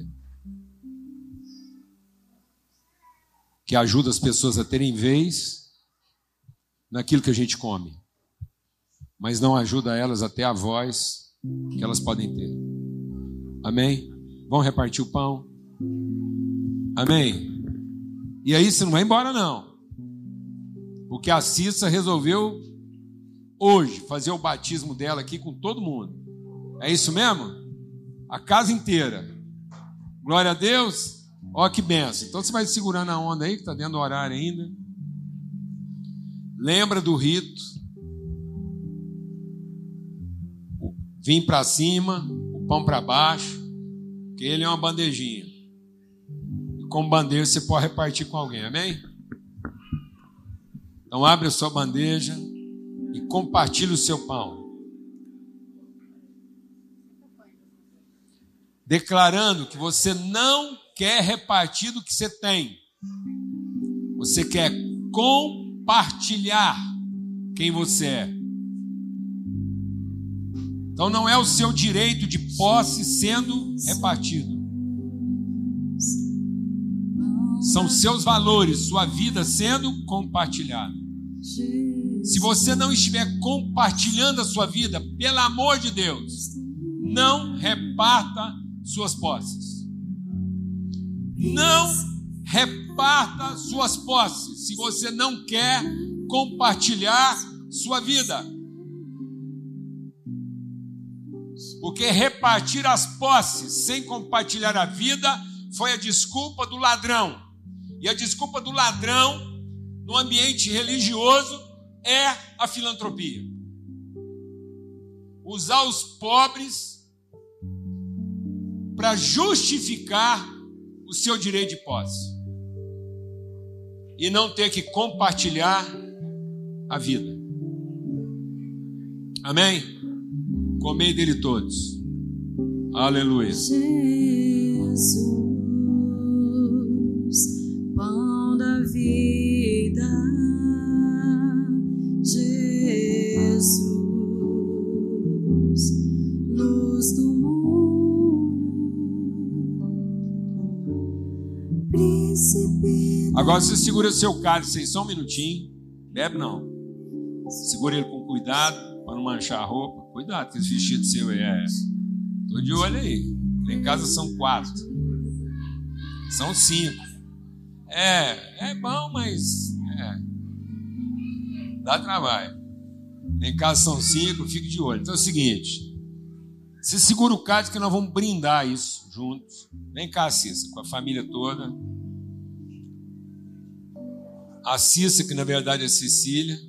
Speaker 1: Que ajuda as pessoas a terem vez naquilo que a gente come, mas não ajuda elas a ter a voz que elas podem ter. Amém? Vão repartir o pão? Amém? E aí você não vai embora não, porque a Cissa resolveu hoje fazer o batismo dela aqui com todo mundo. É isso mesmo? A casa inteira. Glória a Deus. Ó que benção. Então você vai segurando a onda aí, que está dentro do horário ainda. Lembra do rito. Vim para cima, o pão para baixo, que ele é uma bandejinha. E com bandeja você pode repartir com alguém, amém? Então abre a sua bandeja e compartilhe o seu pão. Declarando que você não quer repartir do que você tem. Você quer compartilhar quem você é. Então não é o seu direito de posse sendo repartido. São seus valores, sua vida sendo compartilhada. Se você não estiver compartilhando a sua vida, pelo amor de Deus, não reparta suas posses. Não reparta suas posses se você não quer compartilhar sua vida. Porque repartir as posses sem compartilhar a vida foi a desculpa do ladrão. E a desculpa do ladrão no ambiente religioso é a filantropia. Usar os pobres para justificar o seu direito de posse. e não ter que compartilhar a vida. Amém? Comei dele todos. Aleluia.
Speaker 3: Jesus, pão da vida. Jesus, luz do mundo. Príncipe.
Speaker 1: Agora você segura o seu cálice aí só um minutinho. Bebe não. Segura ele com cuidado para não manchar a roupa. Cuidado com esse vestido seu aí. Tô de olho aí. Lá em casa são 4. São 5. É bom, mas dá trabalho. Lá em casa são 5, fique de olho. Então é o seguinte. Você segura o cálice que nós vamos brindar isso juntos. Vem cá, Cissa, com a família toda. A Cissa, que na verdade é Cecília.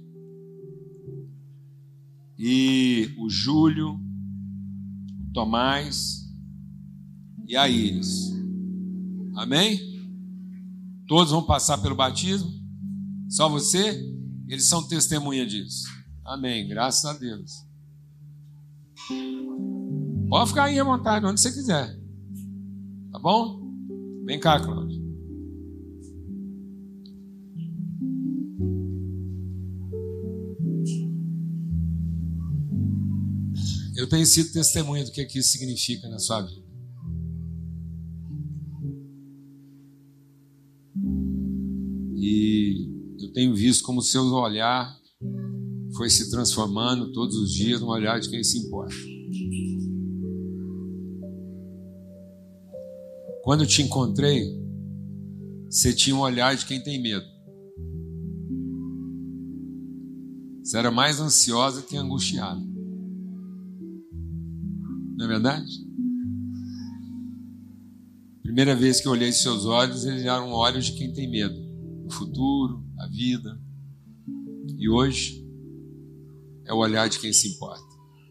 Speaker 1: E o Júlio, o Tomás e a Iris. Amém? Todos vão passar pelo batismo? Só você? Eles são testemunha disso. Amém, graças a Deus. Pode ficar aí à vontade, onde você quiser. Tá bom? Vem cá, Cláudio. Eu tenho sido testemunha do que isso significa na sua vida. E eu tenho visto como o seu olhar foi se transformando todos os dias num olhar de quem se importa. Quando eu te encontrei, você tinha um olhar de quem tem medo. Você era mais ansiosa que angustiada. Não é verdade? Primeira vez que eu olhei seus olhos, eles eram olhos de quem tem medo do futuro, da vida. E hoje é o olhar de quem se importa.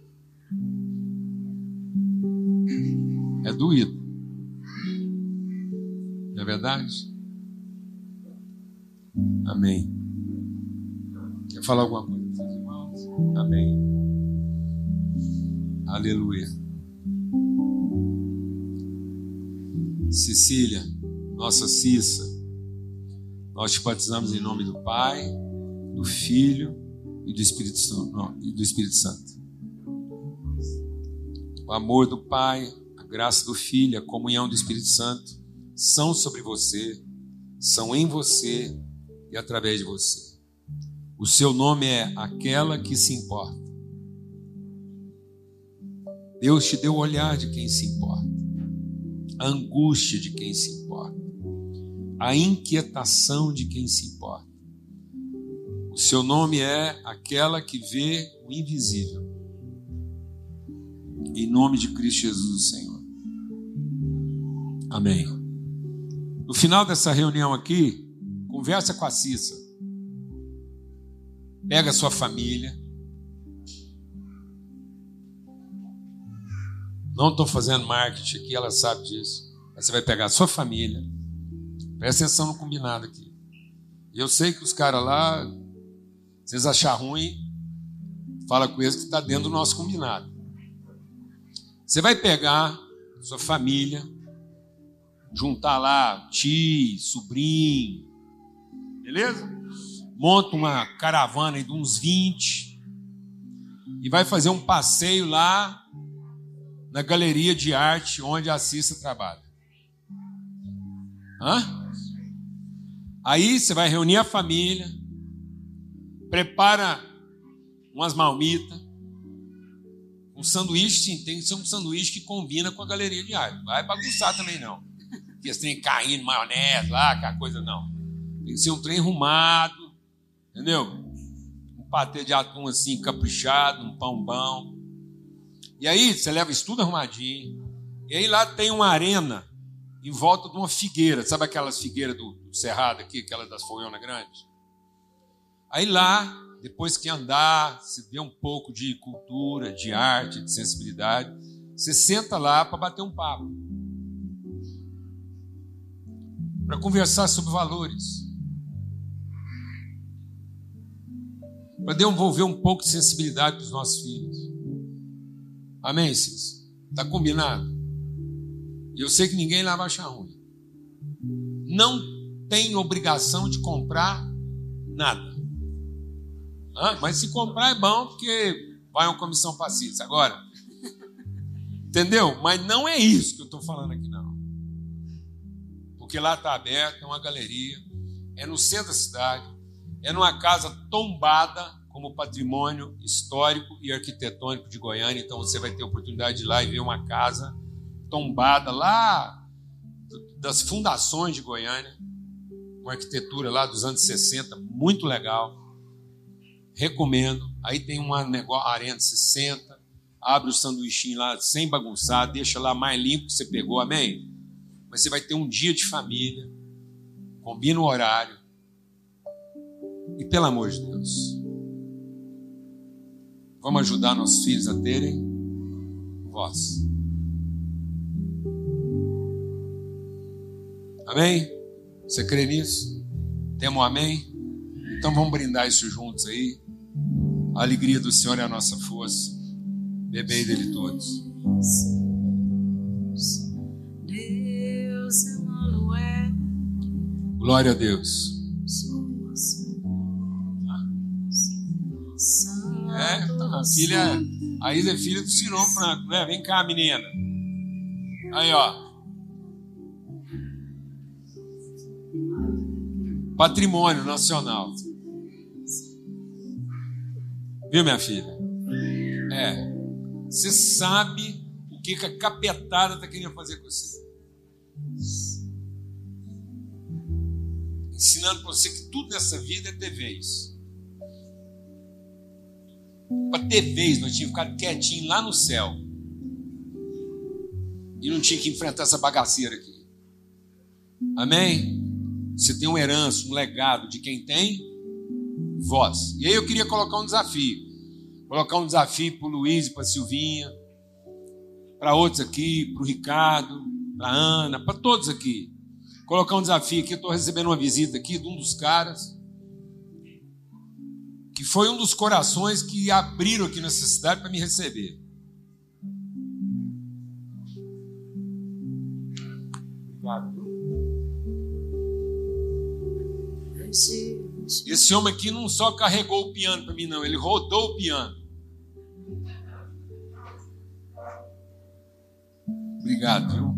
Speaker 1: É doído. Não é verdade? Amém. Quer falar alguma coisa para os irmãos? Amém. Aleluia. Cecília, nossa Cissa, nós te batizamos em nome do Pai, do Filho e do Espírito Santo. O amor do Pai, a graça do Filho, a comunhão do Espírito Santo são sobre você, são em você e através de você. O seu nome é aquela que se importa. Deus te deu o olhar de quem se importa, a angústia de quem se importa, a inquietação de quem se importa. O seu nome é aquela que vê o invisível. Em nome de Cristo Jesus, o Senhor. Amém. No final dessa reunião aqui, conversa com a Cissa. Pega a sua família. Não estou fazendo marketing aqui, ela sabe disso. Mas você vai pegar a sua família. Presta atenção no combinado aqui. Eu sei que os caras lá, se vocês acharem ruim, fala com eles que está dentro do nosso combinado. Você vai pegar sua família, juntar lá tio, sobrinho, beleza? Monta uma caravana de uns 20 e vai fazer um passeio lá na galeria de arte onde a Cissa trabalha. Aí você vai reunir a família, prepara umas marmitas, um sanduíche, sim, tem que ser um sanduíche que combina com a galeria de arte. Não vai bagunçar também não. Porque você tem carne, maionese lá, aquela coisa não. Tem que ser um trem arrumado, entendeu? Um patê de atum assim, caprichado, um pão bom. E aí você leva isso tudo arrumadinho. E aí lá tem uma arena em volta de uma figueira. Sabe aquelas figueiras do Cerrado aqui, aquelas das folhonas grandes? Aí lá, depois que andar, se vê um pouco de cultura, de arte, de sensibilidade, você senta lá para bater um papo. Para conversar sobre valores. para desenvolver um pouco de sensibilidade para os nossos filhos. Amém, Cis? Está combinado? E eu sei que ninguém lá vai achar ruim. Não tem obrigação de comprar nada. Mas se comprar é bom, porque vai uma comissão passista. Agora, entendeu? Mas não é isso que eu estou falando aqui, não. Porque lá está aberto, é uma galeria, é no centro da cidade, é numa casa tombada como patrimônio histórico e arquitetônico de Goiânia. Então você vai ter a oportunidade de ir lá e ver uma casa tombada lá das fundações de Goiânia, uma arquitetura lá dos anos 60, muito legal. Recomendo. Aí tem uma arena de 60, abre o sanduichinho lá sem bagunçar, deixa lá mais limpo que você pegou, amém? Mas você vai ter um dia de família, combina o horário. E pelo amor de Deus, vamos ajudar nossos filhos a terem voz. Amém? Você crê nisso? Temos um amém? Então vamos brindar isso juntos aí. A alegria do Senhor é a nossa força. Bebei dele todos.
Speaker 3: Deus Emanuel.
Speaker 1: Glória a Deus. A filha, a Isa é filha do Cirão Franco, né? Vem cá, menina. Aí, ó. Patrimônio nacional. Viu, minha filha? Você sabe o que a capetada está querendo fazer com você. Ensinando para você que tudo nessa vida é ter vez. Para ter vez, nós tínhamos ficado quietinho lá no céu. E não tinha que enfrentar essa bagaceira aqui. Amém? Você tem uma herança, um legado de quem tem voz. E aí eu queria colocar um desafio. Colocar um desafio para o Luiz e para a Silvinha, para outros aqui, para o Ricardo, para a Ana, para todos aqui. Colocar um desafio aqui. Eu estou recebendo uma visita aqui de um dos caras, que foi um dos corações que abriram aqui nessa cidade para me receber. Obrigado. Esse homem aqui não só carregou o piano para mim, não. Ele rodou o piano. Obrigado, viu?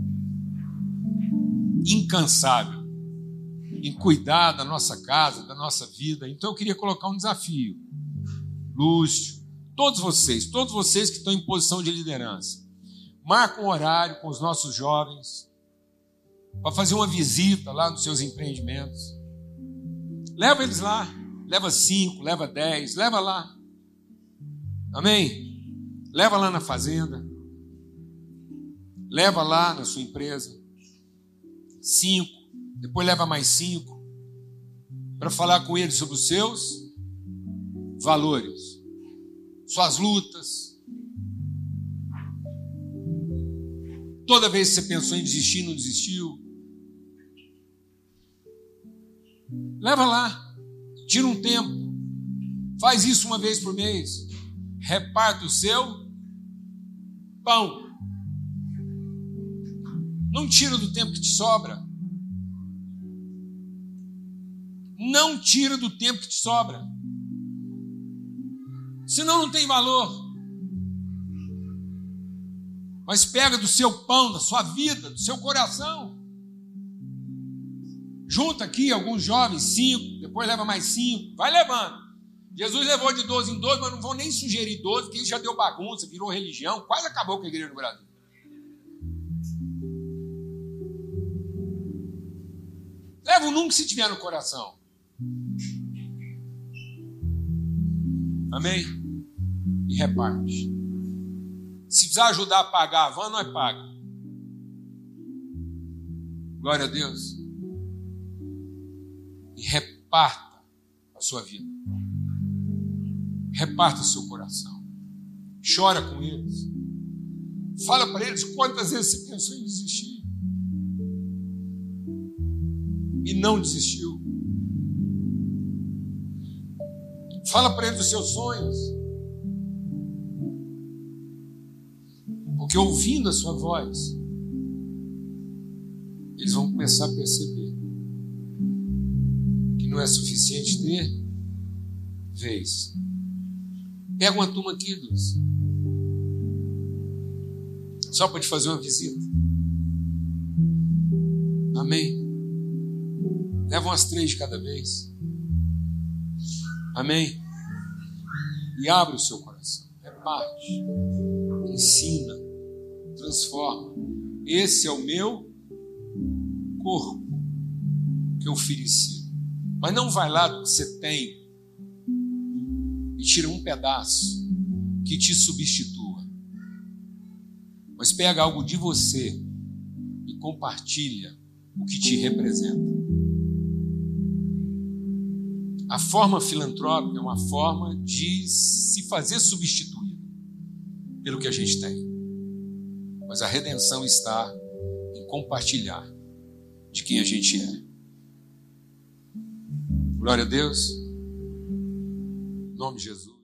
Speaker 1: Incansável em cuidar da nossa casa, da nossa vida. Então eu queria colocar um desafio. Lúcio, todos vocês que estão em posição de liderança, marca um horário com os nossos jovens para fazer uma visita lá nos seus empreendimentos. Leva eles lá, leva 5, leva 10, leva lá. Amém? Leva lá na fazenda, leva lá na sua empresa. 5, depois leva mais 5, para falar com eles sobre os seus valores, suas lutas. Toda vez que você pensou em desistir, não desistiu, leva lá, tira um tempo, faz isso uma vez por mês, reparta o seu pão. Não tira do tempo que te sobra. Não tira do tempo que te sobra. Senão não tem valor. Mas pega do seu pão, da sua vida, do seu coração. Junta aqui alguns jovens, 5, depois leva mais 5, vai levando. Jesus levou de 12 em 12, mas não vou nem sugerir 12, porque isso já deu bagunça, virou religião, quase acabou com a igreja no Brasil. Leva o número que se tiver no coração. Amém? E reparte. Se precisar ajudar a pagar a van, nós pagamos. Glória a Deus. E reparta a sua vida. Reparta o seu coração. Chora com eles. Fala para eles quantas vezes você pensou em desistir. E não desistiu. Fala para ele dos seus sonhos. Porque ouvindo a sua voz, eles vão começar a perceber que não é suficiente ter vez. Pega uma turma aqui, Deus, só para te fazer uma visita. Amém? Leva umas 3 de cada vez. Amém? E abre o seu coração. Reparte. Ensina. Transforma. Esse é o meu corpo que eu ofereci. Mas não vai lá do que você tem e tira um pedaço que te substitua. Mas pega algo de você e compartilha o que te representa. A forma filantrópica é uma forma de se fazer substituir pelo que a gente tem. Mas a redenção está em compartilhar de quem a gente é. Glória a Deus. Em nome de Jesus.